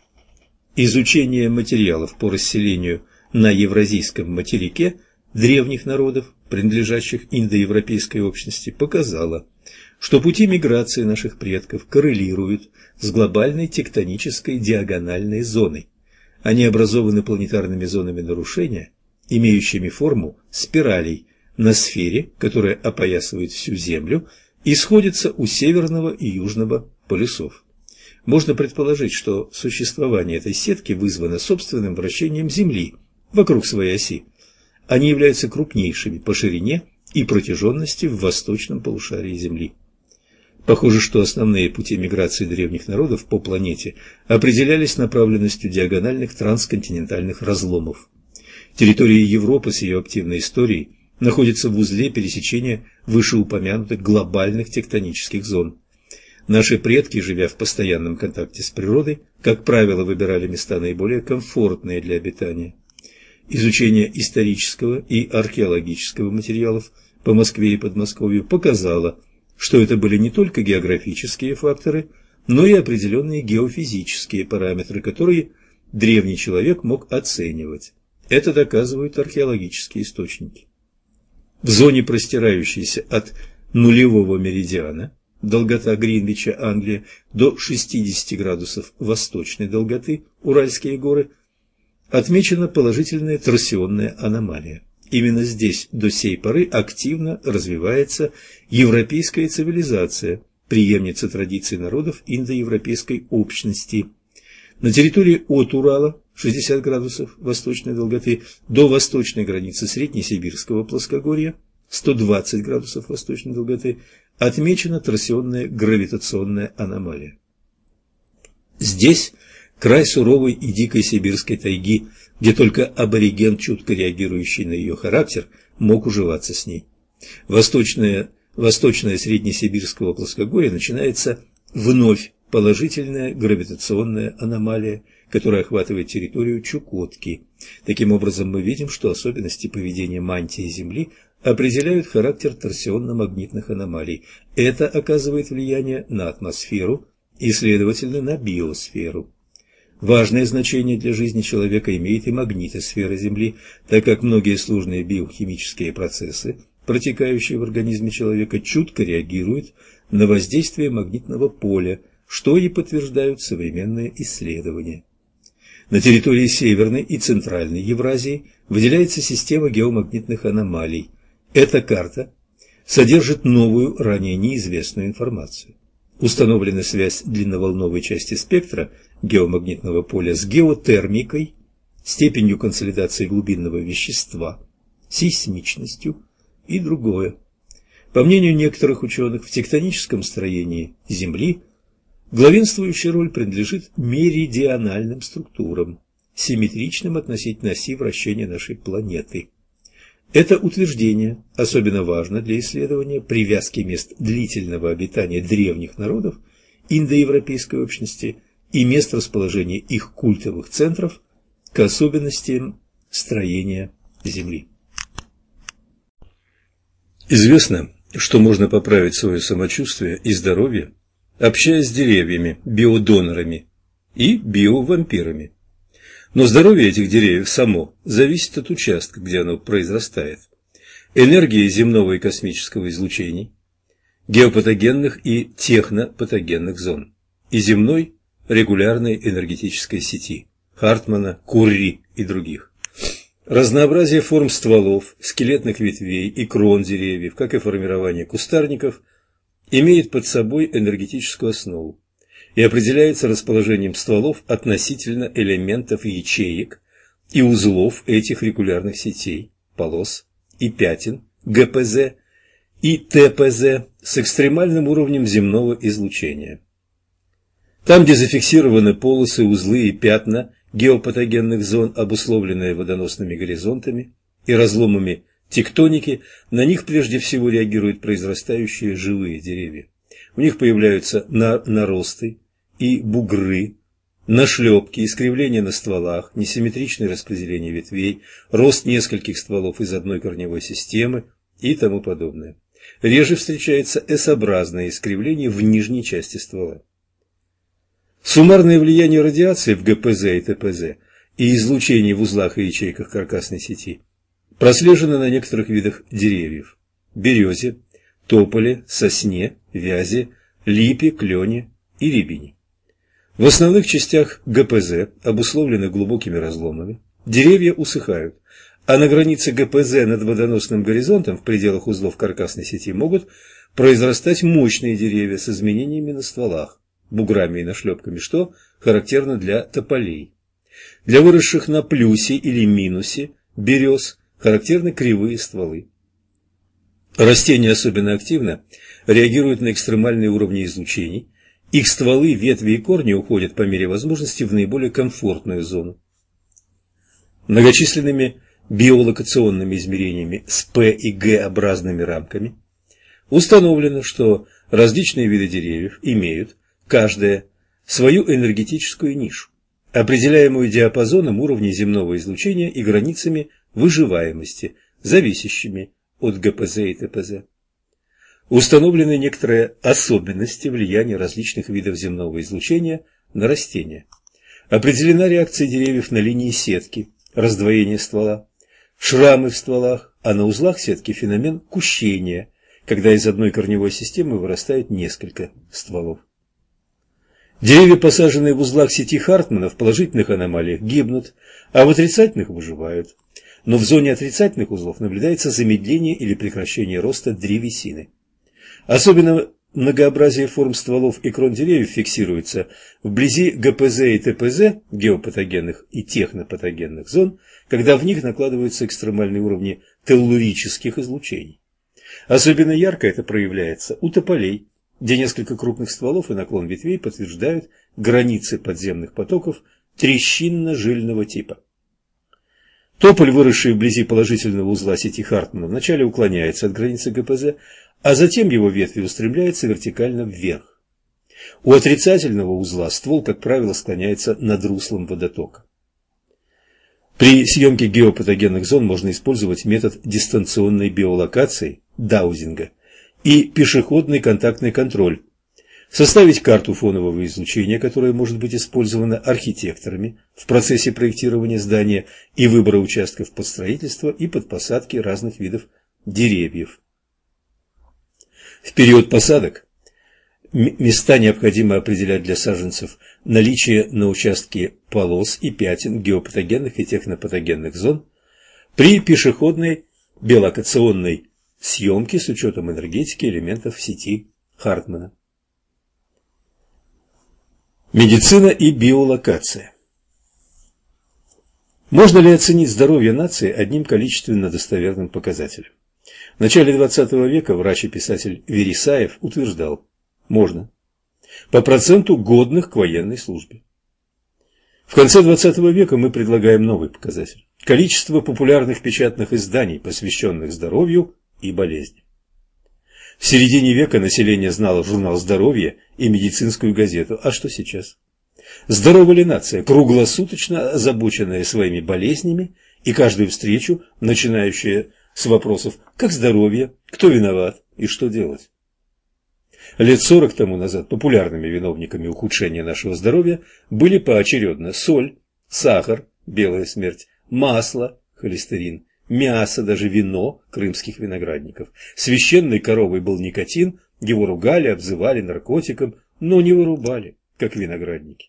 Изучение материалов по расселению на евразийском материке древних народов, принадлежащих индоевропейской общности, показало, что пути миграции наших предков коррелируют с глобальной тектонической диагональной зоной. Они образованы планетарными зонами нарушения, имеющими форму спиралей на сфере, которая опоясывает всю Землю и сходится у северного и южного полюсов. Можно предположить, что существование этой сетки вызвано собственным вращением Земли вокруг своей оси. Они являются крупнейшими по ширине и протяженности в восточном полушарии Земли. Похоже, что основные пути миграции древних народов по планете определялись направленностью диагональных трансконтинентальных разломов. Территория Европы с ее активной историей находится в узле пересечения вышеупомянутых глобальных тектонических зон. Наши предки, живя в постоянном контакте с природой, как правило, выбирали места наиболее комфортные для обитания. Изучение исторического и археологического материалов по Москве и Подмосковью показало, что это были не только географические факторы, но и определенные геофизические параметры, которые древний человек мог оценивать. Это доказывают археологические источники. В зоне, простирающейся от нулевого меридиана, долгота Гринвича, Англия, до 60 градусов восточной долготы, Уральские горы, отмечена положительная торсионная аномалия. Именно здесь до сей поры активно развивается европейская цивилизация, преемница традиций народов индоевропейской общности. На территории от Урала 60 градусов восточной долготы до восточной границы Среднесибирского плоскогорья 120 градусов восточной долготы отмечена торсионная гравитационная аномалия. Здесь край суровой и дикой сибирской тайги, где только абориген, чутко реагирующий на ее характер, мог уживаться с ней. Восточное Среднесибирского плоскогорья начинается вновь положительная гравитационная аномалия, которая охватывает территорию Чукотки. Таким образом, мы видим, что особенности поведения мантии Земли определяют характер торсионно-магнитных аномалий. Это оказывает влияние на атмосферу и, следовательно, на биосферу. Важное значение для жизни человека имеет и магнитосфера Земли, так как многие сложные биохимические процессы, протекающие в организме человека, чутко реагируют на воздействие магнитного поля, что и подтверждают современные исследования. На территории Северной и Центральной Евразии выделяется система геомагнитных аномалий. Эта карта содержит новую, ранее неизвестную информацию. Установлена связь длинноволновой части спектра геомагнитного поля с геотермикой, степенью консолидации глубинного вещества, сейсмичностью и другое. По мнению некоторых ученых, в тектоническом строении Земли главенствующая роль принадлежит меридиональным структурам, симметричным относительно оси вращения нашей планеты. Это утверждение особенно важно для исследования привязки мест длительного обитания древних народов индоевропейской общности и мест расположения их культовых центров к особенностям строения Земли. Известно, что можно поправить свое самочувствие и здоровье, общаясь с деревьями, биодонорами и биовампирами. Но здоровье этих деревьев само зависит от участка, где оно произрастает, энергии земного и космического излучений, геопатогенных и технопатогенных зон и земной регулярной энергетической сети Хартмана, Курри и других. Разнообразие форм стволов, скелетных ветвей и крон деревьев, как и формирование кустарников, имеет под собой энергетическую основу и определяется расположением стволов относительно элементов ячеек и узлов этих регулярных сетей, полос и пятен ГПЗ и ТПЗ с экстремальным уровнем земного излучения. Там, где зафиксированы полосы, узлы и пятна геопатогенных зон, обусловленные водоносными горизонтами и разломами тектоники, на них прежде всего реагируют произрастающие живые деревья. У них появляются наросты и бугры, нашлепки, искривления на стволах, несимметричное распределение ветвей, рост нескольких стволов из одной корневой системы и тому подобное. Реже встречается S-образное искривление в нижней части ствола. Суммарное влияние радиации в ГПЗ и ТПЗ и излучение в узлах и ячейках каркасной сети прослежено на некоторых видах деревьев – березе, тополе, сосне, вязе, липе, клене и рябине. В основных частях ГПЗ, обусловленных глубокими разломами, деревья усыхают, а на границе ГПЗ над водоносным горизонтом в пределах узлов каркасной сети могут произрастать мощные деревья с изменениями на стволах, буграми и нашлепками, что характерно для тополей. Для выросших на плюсе или минусе берез характерны кривые стволы. Растения особенно активно реагируют на экстремальные уровни излучений. Их стволы, ветви и корни уходят по мере возможности в наиболее комфортную зону. Многочисленными биолокационными измерениями с П и Г-образными рамками установлено, что различные виды деревьев имеют каждая свою энергетическую нишу, определяемую диапазоном уровней земного излучения и границами выживаемости, зависящими от ГПЗ и ТПЗ. Установлены некоторые особенности влияния различных видов земного излучения на растения. Определена реакция деревьев на линии сетки, раздвоение ствола, шрамы в стволах, а на узлах сетки феномен кущения, когда из одной корневой системы вырастают несколько стволов. Деревья, посаженные в узлах сети Хартмана, в положительных аномалиях гибнут, а в отрицательных выживают. Но в зоне отрицательных узлов наблюдается замедление или прекращение роста древесины. Особенно многообразие форм стволов и крон деревьев фиксируется вблизи ГПЗ и ТПЗ, геопатогенных и технопатогенных зон, когда в них накладываются экстремальные уровни теллурических излучений. Особенно ярко это проявляется у тополей, где несколько крупных стволов и наклон ветвей подтверждают границы подземных потоков трещинно-жильного типа. Тополь, выросший вблизи положительного узла сети Хартмана, вначале уклоняется от границы ГПЗ, а затем его ветви устремляются вертикально вверх. У отрицательного узла ствол, как правило, склоняется над руслом водотока. При съемке геопатогенных зон можно использовать метод дистанционной биолокации, даузинга, и пешеходный контактный контроль, составить карту фонового излучения, которое может быть использовано архитекторами в процессе проектирования здания и выбора участков под строительство и под посадки разных видов деревьев. В период посадок места необходимо определять для саженцев наличие на участке полос и пятен геопатогенных и технопатогенных зон при пешеходной биолокационной съемке с учетом энергетики элементов сети Хартмана. Медицина и биолокация. Можно ли оценить здоровье нации одним количественно достоверным показателем? В начале XX века врач и писатель Вересаев утверждал: можно. По проценту годных к военной службе. В конце XX века мы предлагаем новый показатель. Количество популярных печатных изданий, посвященных здоровью и болезни. В середине века население знало журнал «Здоровье» и медицинскую газету. А что сейчас? Здорова ли нация, круглосуточно озабоченная своими болезнями и каждую встречу, начинающая с вопросов «как здоровье?», «кто виноват?» и «что делать?». Лет 40 тому назад популярными виновниками ухудшения нашего здоровья были поочередно соль, сахар, белая смерть, масло, холестерин, мясо, даже вино крымских виноградников. Священной коровой был никотин, его ругали, обзывали наркотиком, но не вырубали, как виноградники.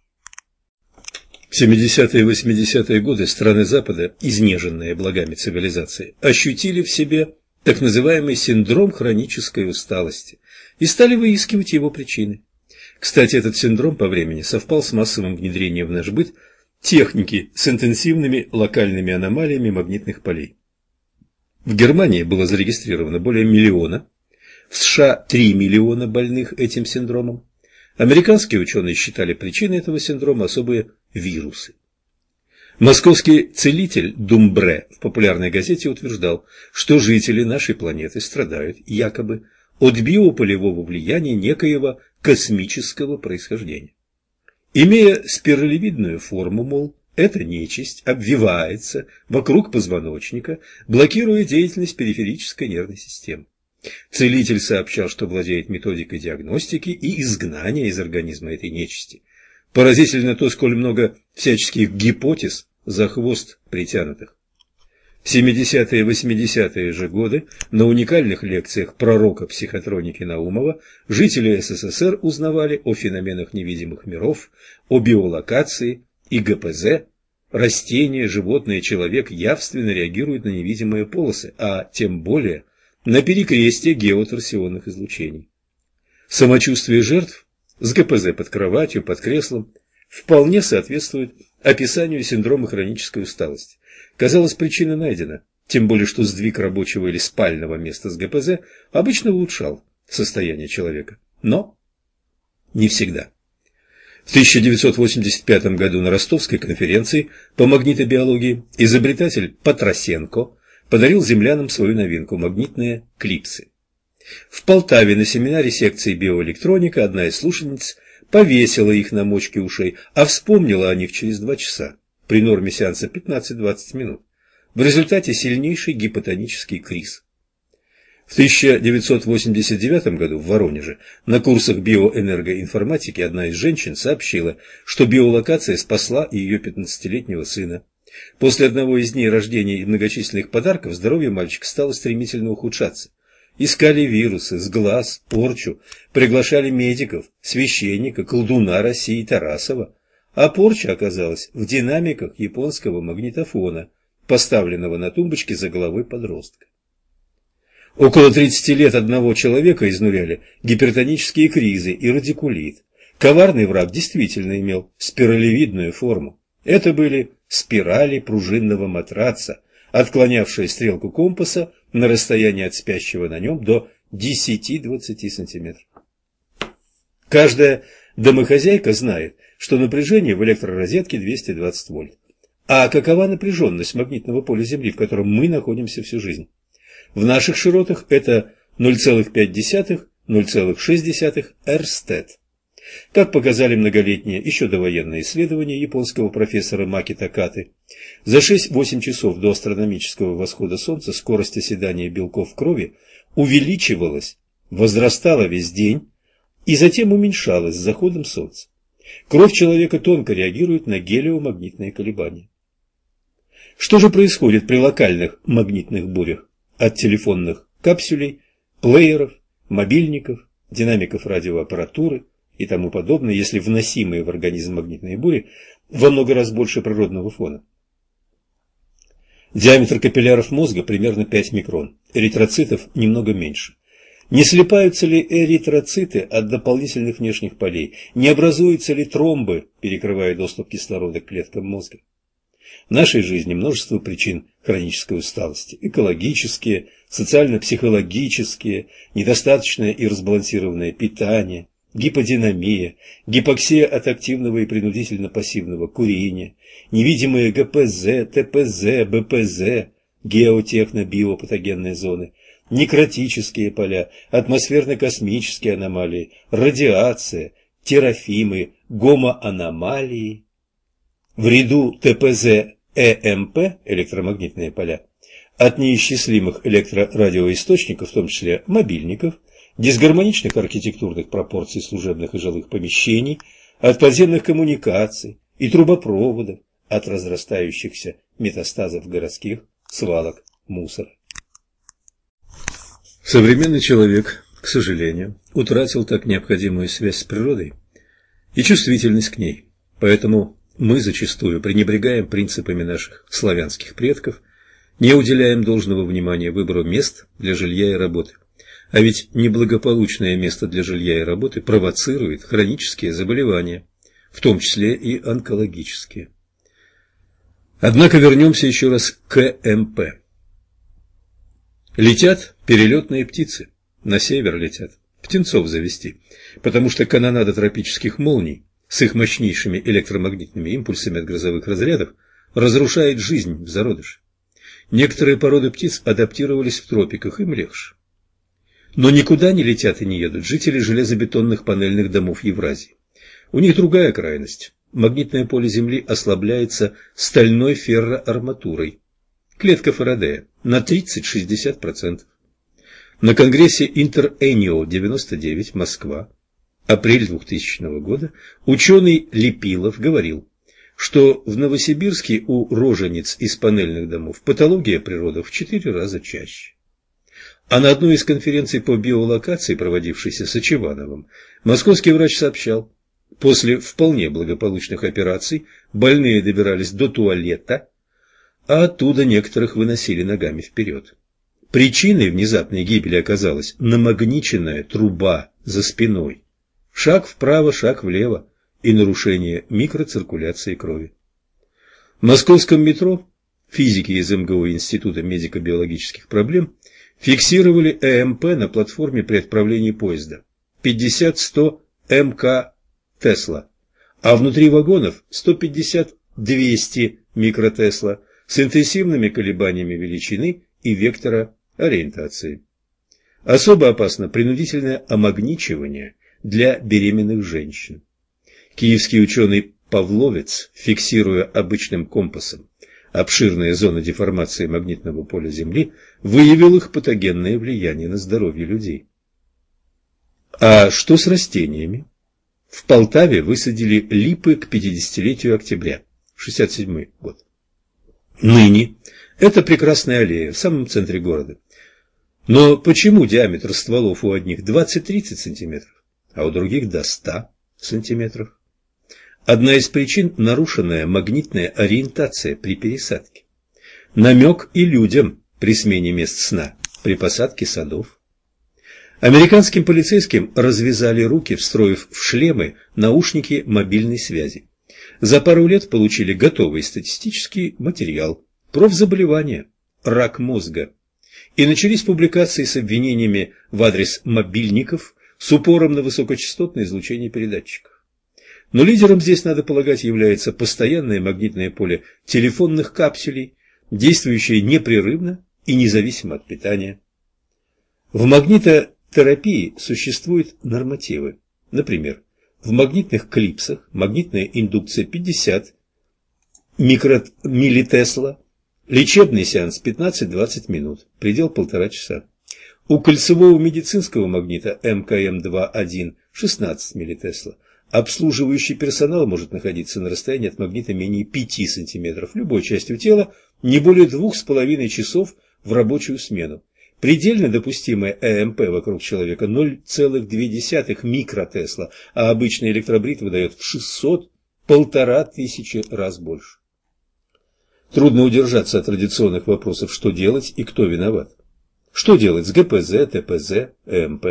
В 70-е и 80-е годы страны Запада, изнеженные благами цивилизации, ощутили в себе так называемый синдром хронической усталости и стали выискивать его причины. Кстати, этот синдром по времени совпал с массовым внедрением в наш быт техники с интенсивными локальными аномалиями магнитных полей. В Германии было зарегистрировано более миллиона, в США 3 миллиона больных этим синдромом. Американские ученые считали причиной этого синдрома особые вирусы. Московский целитель Думбре в популярной газете утверждал, что жители нашей планеты страдают якобы от биополевого влияния некоего космического происхождения. Имея спиралевидную форму, мол, эта нечисть обвивается вокруг позвоночника, блокируя деятельность периферической нервной системы. Целитель сообщал, что владеет методикой диагностики и изгнания из организма этой нечисти. Поразительно то, сколь много всяческих гипотез за хвост притянутых. В 70-е и 80-е же годы на уникальных лекциях пророка психотроники Наумова жители СССР узнавали о феноменах невидимых миров, о биолокации и ГПЗ. Растения, животные, человек явственно реагируют на невидимые полосы, а тем более на перекрестие геоторсионных излучений. Самочувствие жертв с ГПЗ под кроватью, под креслом вполне соответствует описанию синдрома хронической усталости. Казалось, причина найдена, тем более что сдвиг рабочего или спального места с ГПЗ обычно улучшал состояние человека, но не всегда. В 1985 году на Ростовской конференции по магнитобиологии изобретатель Патросенко подарил землянам свою новинку – магнитные клипсы. В Полтаве на семинаре секции биоэлектроника одна из слушательниц повесила их на мочке ушей, а вспомнила о них через 2 часа, при норме сеанса 15-20 минут. В результате сильнейший гипотонический криз. В 1989 году в Воронеже на курсах биоэнергоинформатики одна из женщин сообщила, что биолокация спасла ее 15-летнего сына. После одного из дней рождения и многочисленных подарков здоровье мальчика стало стремительно ухудшаться. Искали вирусы, сглаз, порчу, приглашали медиков, священника, колдуна России Тарасова, а порча оказалась в динамиках японского магнитофона, поставленного на тумбочке за головой подростка. Около 30 лет одного человека изнуряли гипертонические кризы и радикулит. Коварный враг действительно имел спиралевидную форму. Это были спирали пружинного матраца, отклонявшие стрелку компаса на расстояние от спящего на нем до 10-20 сантиметров. Каждая домохозяйка знает, что напряжение в электророзетке 220 вольт. А какова напряженность магнитного поля Земли, в котором мы находимся всю жизнь? В наших широтах это 0,5–0,6 эрстед. Как показали многолетние еще довоенные исследования японского профессора Маки Такаты, за 6–8 часов до астрономического восхода Солнца скорость оседания белков в крови увеличивалась, возрастала весь день и затем уменьшалась с заходом Солнца. Кровь человека тонко реагирует на гелиомагнитные колебания. Что же происходит при локальных магнитных бурях? От телефонных капсулей, плееров, мобильников, динамиков радиоаппаратуры и тому подобное, если вносимые в организм магнитные бури во много раз больше природного фона. Диаметр капилляров мозга примерно 5 микрон, эритроцитов немного меньше. Не слипаются ли эритроциты от дополнительных внешних полей? Не образуются ли тромбы, перекрывая доступ кислорода к клеткам мозга? В нашей жизни множество причин хронической усталости: экологические, социально-психологические, недостаточное и разбалансированное питание, гиподинамия, гипоксия от активного и принудительно-пассивного курения, невидимые ГПЗ, ТПЗ, БПЗ, геотехно-биопатогенные зоны, некротические поля, атмосферно-космические аномалии, радиация, терафимы, гомоаномалии. В ряду ТПЗ ЭМП, электромагнитные поля, от неисчислимых электрорадиоисточников, в том числе мобильников, дисгармоничных архитектурных пропорций служебных и жилых помещений, от подземных коммуникаций и трубопроводов, от разрастающихся метастазов городских свалок мусора. Современный человек, к сожалению, утратил так необходимую связь с природой и чувствительность к ней, поэтому мы зачастую пренебрегаем принципами наших славянских предков, не уделяем должного внимания выбору мест для жилья и работы. А ведь неблагополучное место для жилья и работы провоцирует хронические заболевания, в том числе и онкологические. Однако вернемся еще раз к МП. Летят перелетные птицы, на север летят, птенцов завести, потому что канонада тропических молний с их мощнейшими электромагнитными импульсами от грозовых разрядов разрушает жизнь в зародыше. Некоторые породы птиц адаптировались в тропиках, им легче. Но никуда не летят и не едут жители железобетонных панельных домов Евразии. У них другая крайность. Магнитное поле Земли ослабляется стальной ферроарматурой. Клетка Фарадея на 30–60%. На конгрессе Интерэнио 99, Москва, апрель 2000 года, ученый Лепилов говорил, что в Новосибирске у рожениц из панельных домов патология при родах в 4 раза чаще. А на одной из конференций по биолокации, проводившейся с Очевановым, московский врач сообщал, после вполне благополучных операций больные добирались до туалета, а оттуда некоторых выносили ногами вперед. Причиной внезапной гибели оказалась намагниченная труба за спиной. Шаг вправо, шаг влево и нарушение микроциркуляции крови. В московском метро физики из МГУ Института медико-биологических проблем фиксировали ЭМП на платформе при отправлении поезда 50–100 МК Тесла, а внутри вагонов 150–200 микротесла с интенсивными колебаниями величины и вектора ориентации. Особо опасно принудительное омагничивание для беременных женщин. Киевский ученый Павловец, фиксируя обычным компасом обширная зона деформации магнитного поля Земли, выявил их патогенное влияние на здоровье людей. А что с растениями? В Полтаве высадили липы к 50-летию октября, 1967 год. Ныне это прекрасная аллея в самом центре города. Но почему диаметр стволов у одних 20-30 сантиметров, а у других до 100 сантиметров? Одна из причин – нарушенная магнитная ориентация при пересадке. Намек и людям при смене мест сна, при посадке садов. Американским полицейским развязали руки, встроив в шлемы наушники мобильной связи. За пару лет получили готовый статистический материал, профзаболевания, рак мозга. И начались публикации с обвинениями в адрес мобильников с упором на высокочастотное излучение передатчиков. Но лидером здесь, надо полагать, является постоянное магнитное поле телефонных капсулей, действующее непрерывно и независимо от питания. В магнитотерапии существуют нормативы. Например, в магнитных клипсах магнитная индукция 50 миллитесла, лечебный сеанс 15-20 минут, предел 1,5 часа. У кольцевого медицинского магнита МКМ-2.1 16 миллитесла. Обслуживающий персонал может находиться на расстоянии от магнита менее 5 см, любой частью тела, не более 2,5 часов в рабочую смену. Предельно допустимое ЭМП вокруг человека 0,2 микротесла, а обычный электробрит выдает в 600–1500 раз больше. Трудно удержаться от традиционных вопросов, что делать и кто виноват. Что делать с ГПЗ, ТПЗ, ЭМП?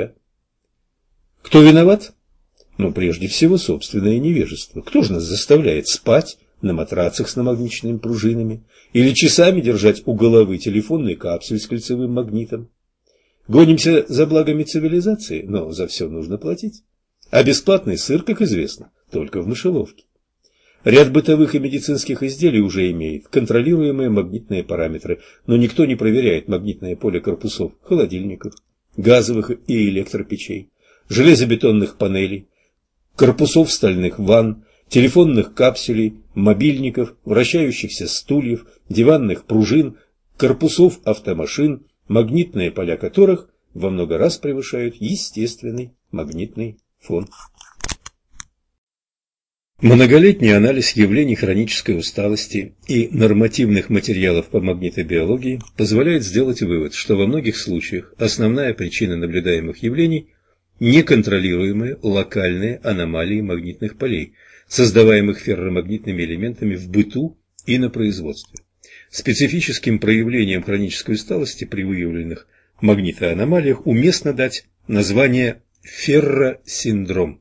Кто виноват? Но прежде всего собственное невежество. Кто же нас заставляет спать на матрацах с намагниченными пружинами или часами держать у головы телефонный капсуль с кольцевым магнитом? Гонимся за благами цивилизации, но за все нужно платить. А бесплатный сыр, как известно, только в мышеловке. Ряд бытовых и медицинских изделий уже имеет контролируемые магнитные параметры, но никто не проверяет магнитное поле корпусов холодильников, газовых и электропечей, железобетонных панелей, корпусов стальных ванн, телефонных капсулей, мобильников, вращающихся стульев, диванных пружин, корпусов автомашин, магнитные поля которых во много раз превышают естественный магнитный фон. Многолетний анализ явлений хронической усталости и нормативных материалов по магнитобиологии позволяет сделать вывод, что во многих случаях основная причина наблюдаемых явлений – неконтролируемые локальные аномалии магнитных полей, создаваемых ферромагнитными элементами в быту и на производстве. Специфическим проявлением хронической усталости при выявленных магнитоаномалиях уместно дать название ферросиндром.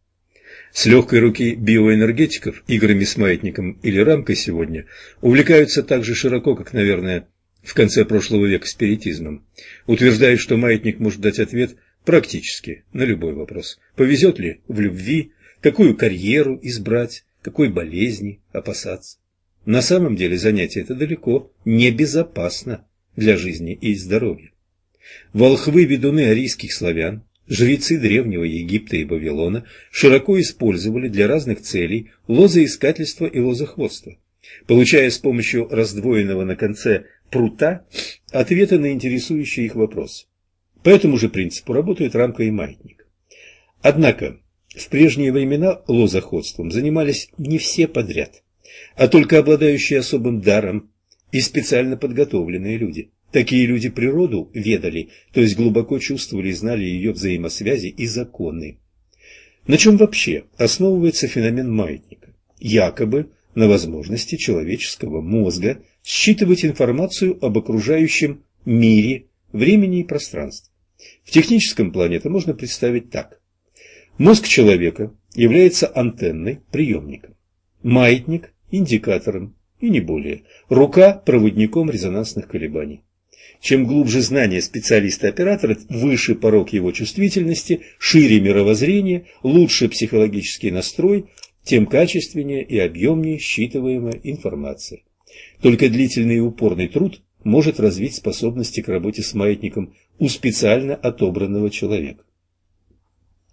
С легкой руки биоэнергетиков играми с маятником или рамкой сегодня увлекаются так же широко, как, наверное, в конце прошлого века спиритизмом. Утверждают, что маятник может дать ответ практически на любой вопрос. Повезет ли в любви, какую карьеру избрать, какой болезни опасаться. На самом деле занятие это далеко не безопасно для жизни и здоровья. Волхвы-ведуны арийских славян, жрецы древнего Египта и Вавилона широко использовали для разных целей лозоискательство и лозоходство, получая с помощью раздвоенного на конце прута ответы на интересующие их вопросы. По этому же принципу работают рамка и маятник. Однако в прежние времена лозоходством занимались не все подряд, а только обладающие особым даром и специально подготовленные люди. Такие люди природу ведали, то есть глубоко чувствовали и знали ее взаимосвязи и законы. На чем вообще основывается феномен маятника? Якобы на возможности человеческого мозга считывать информацию об окружающем мире, времени и пространстве. В техническом плане это можно представить так. Мозг человека является антенной, приемником, маятник – индикатором и не более, рука – проводником резонансных колебаний. Чем глубже знание специалиста-оператора, выше порог его чувствительности, шире мировоззрение, лучше психологический настрой, тем качественнее и объемнее считываемая информация. Только длительный и упорный труд может развить способности к работе с маятником у специально отобранного человека.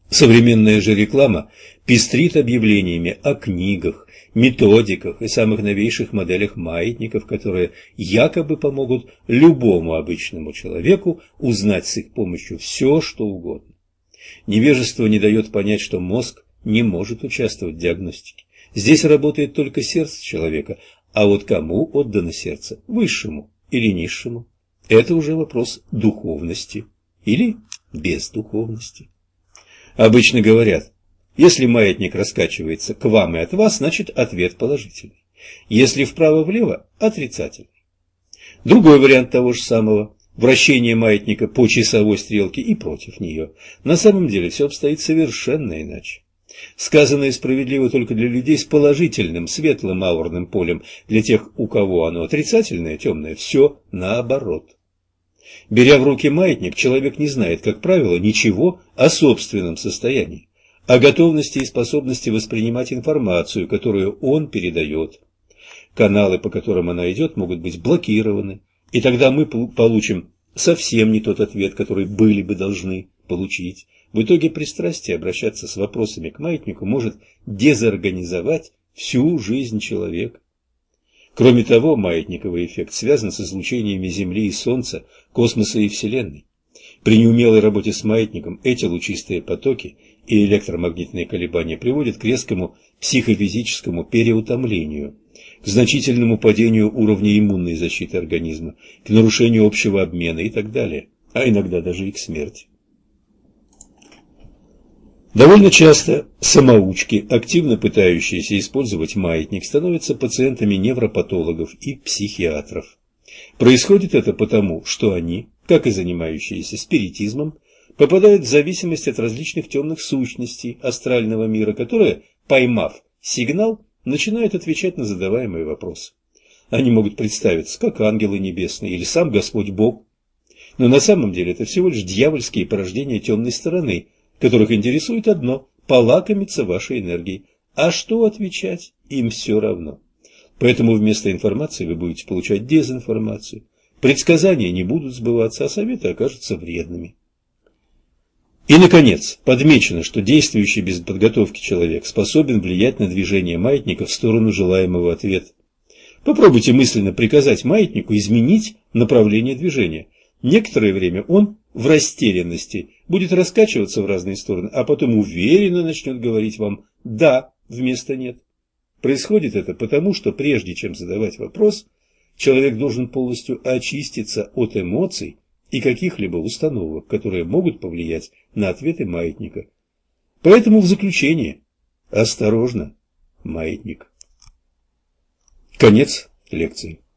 Современная же реклама пестрит объявлениями о книгах, методиках и самых новейших моделях маятников, которые якобы помогут любому обычному человеку узнать с их помощью все, что угодно. Невежество не дает понять, что мозг не может участвовать в диагностике. Здесь работает только сердце человека, а вот кому отдано сердце, высшему или низшему, это уже вопрос духовности или бездуховности. Обычно говорят, если маятник раскачивается к вам и от вас, значит ответ положительный. Если вправо-влево – отрицательный. Другой вариант того же самого – вращение маятника по часовой стрелке и против нее. На самом деле все обстоит совершенно иначе. Сказанное справедливо только для людей с положительным, светлым аурным полем, для тех, у кого оно отрицательное, темное, все наоборот. Беря в руки маятник, человек не знает, как правило, ничего о собственном состоянии, о готовности и способности воспринимать информацию, которую он передает. Каналы, по которым она идет, могут быть блокированы, и тогда мы получим совсем не тот ответ, который были бы должны получить. В итоге пристрастие обращаться с вопросами к маятнику может дезорганизовать всю жизнь человека. Кроме того, маятниковый эффект связан с излучениями Земли и Солнца, космоса и Вселенной. При неумелой работе с маятником эти лучистые потоки и электромагнитные колебания приводят к резкому психофизическому переутомлению, к значительному падению уровня иммунной защиты организма, к нарушению общего обмена и так далее, а иногда даже и к смерти. Довольно часто самоучки, активно пытающиеся использовать маятник, становятся пациентами невропатологов и психиатров. Происходит это потому, что они, как и занимающиеся спиритизмом, попадают в зависимость от различных темных сущностей астрального мира, которые, поймав сигнал, начинают отвечать на задаваемые вопросы. Они могут представиться как ангелы небесные или сам Господь Бог, но на самом деле это всего лишь дьявольские порождения темной стороны, которых интересует одно – полакомиться вашей энергией, а что отвечать им все равно. Поэтому вместо информации вы будете получать дезинформацию, предсказания не будут сбываться, а советы окажутся вредными. И, наконец, подмечено, что действующий без подготовки человек способен влиять на движение маятника в сторону желаемого ответа. Попробуйте мысленно приказать маятнику изменить направление движения. Некоторое время он в растерянности будет раскачиваться в разные стороны, а потом уверенно начнет говорить вам «да» вместо «нет». Происходит это потому, что прежде чем задавать вопрос, человек должен полностью очиститься от эмоций и каких-либо установок, которые могут повлиять на ответы маятника. Поэтому в заключение осторожно, маятник. Конец лекции.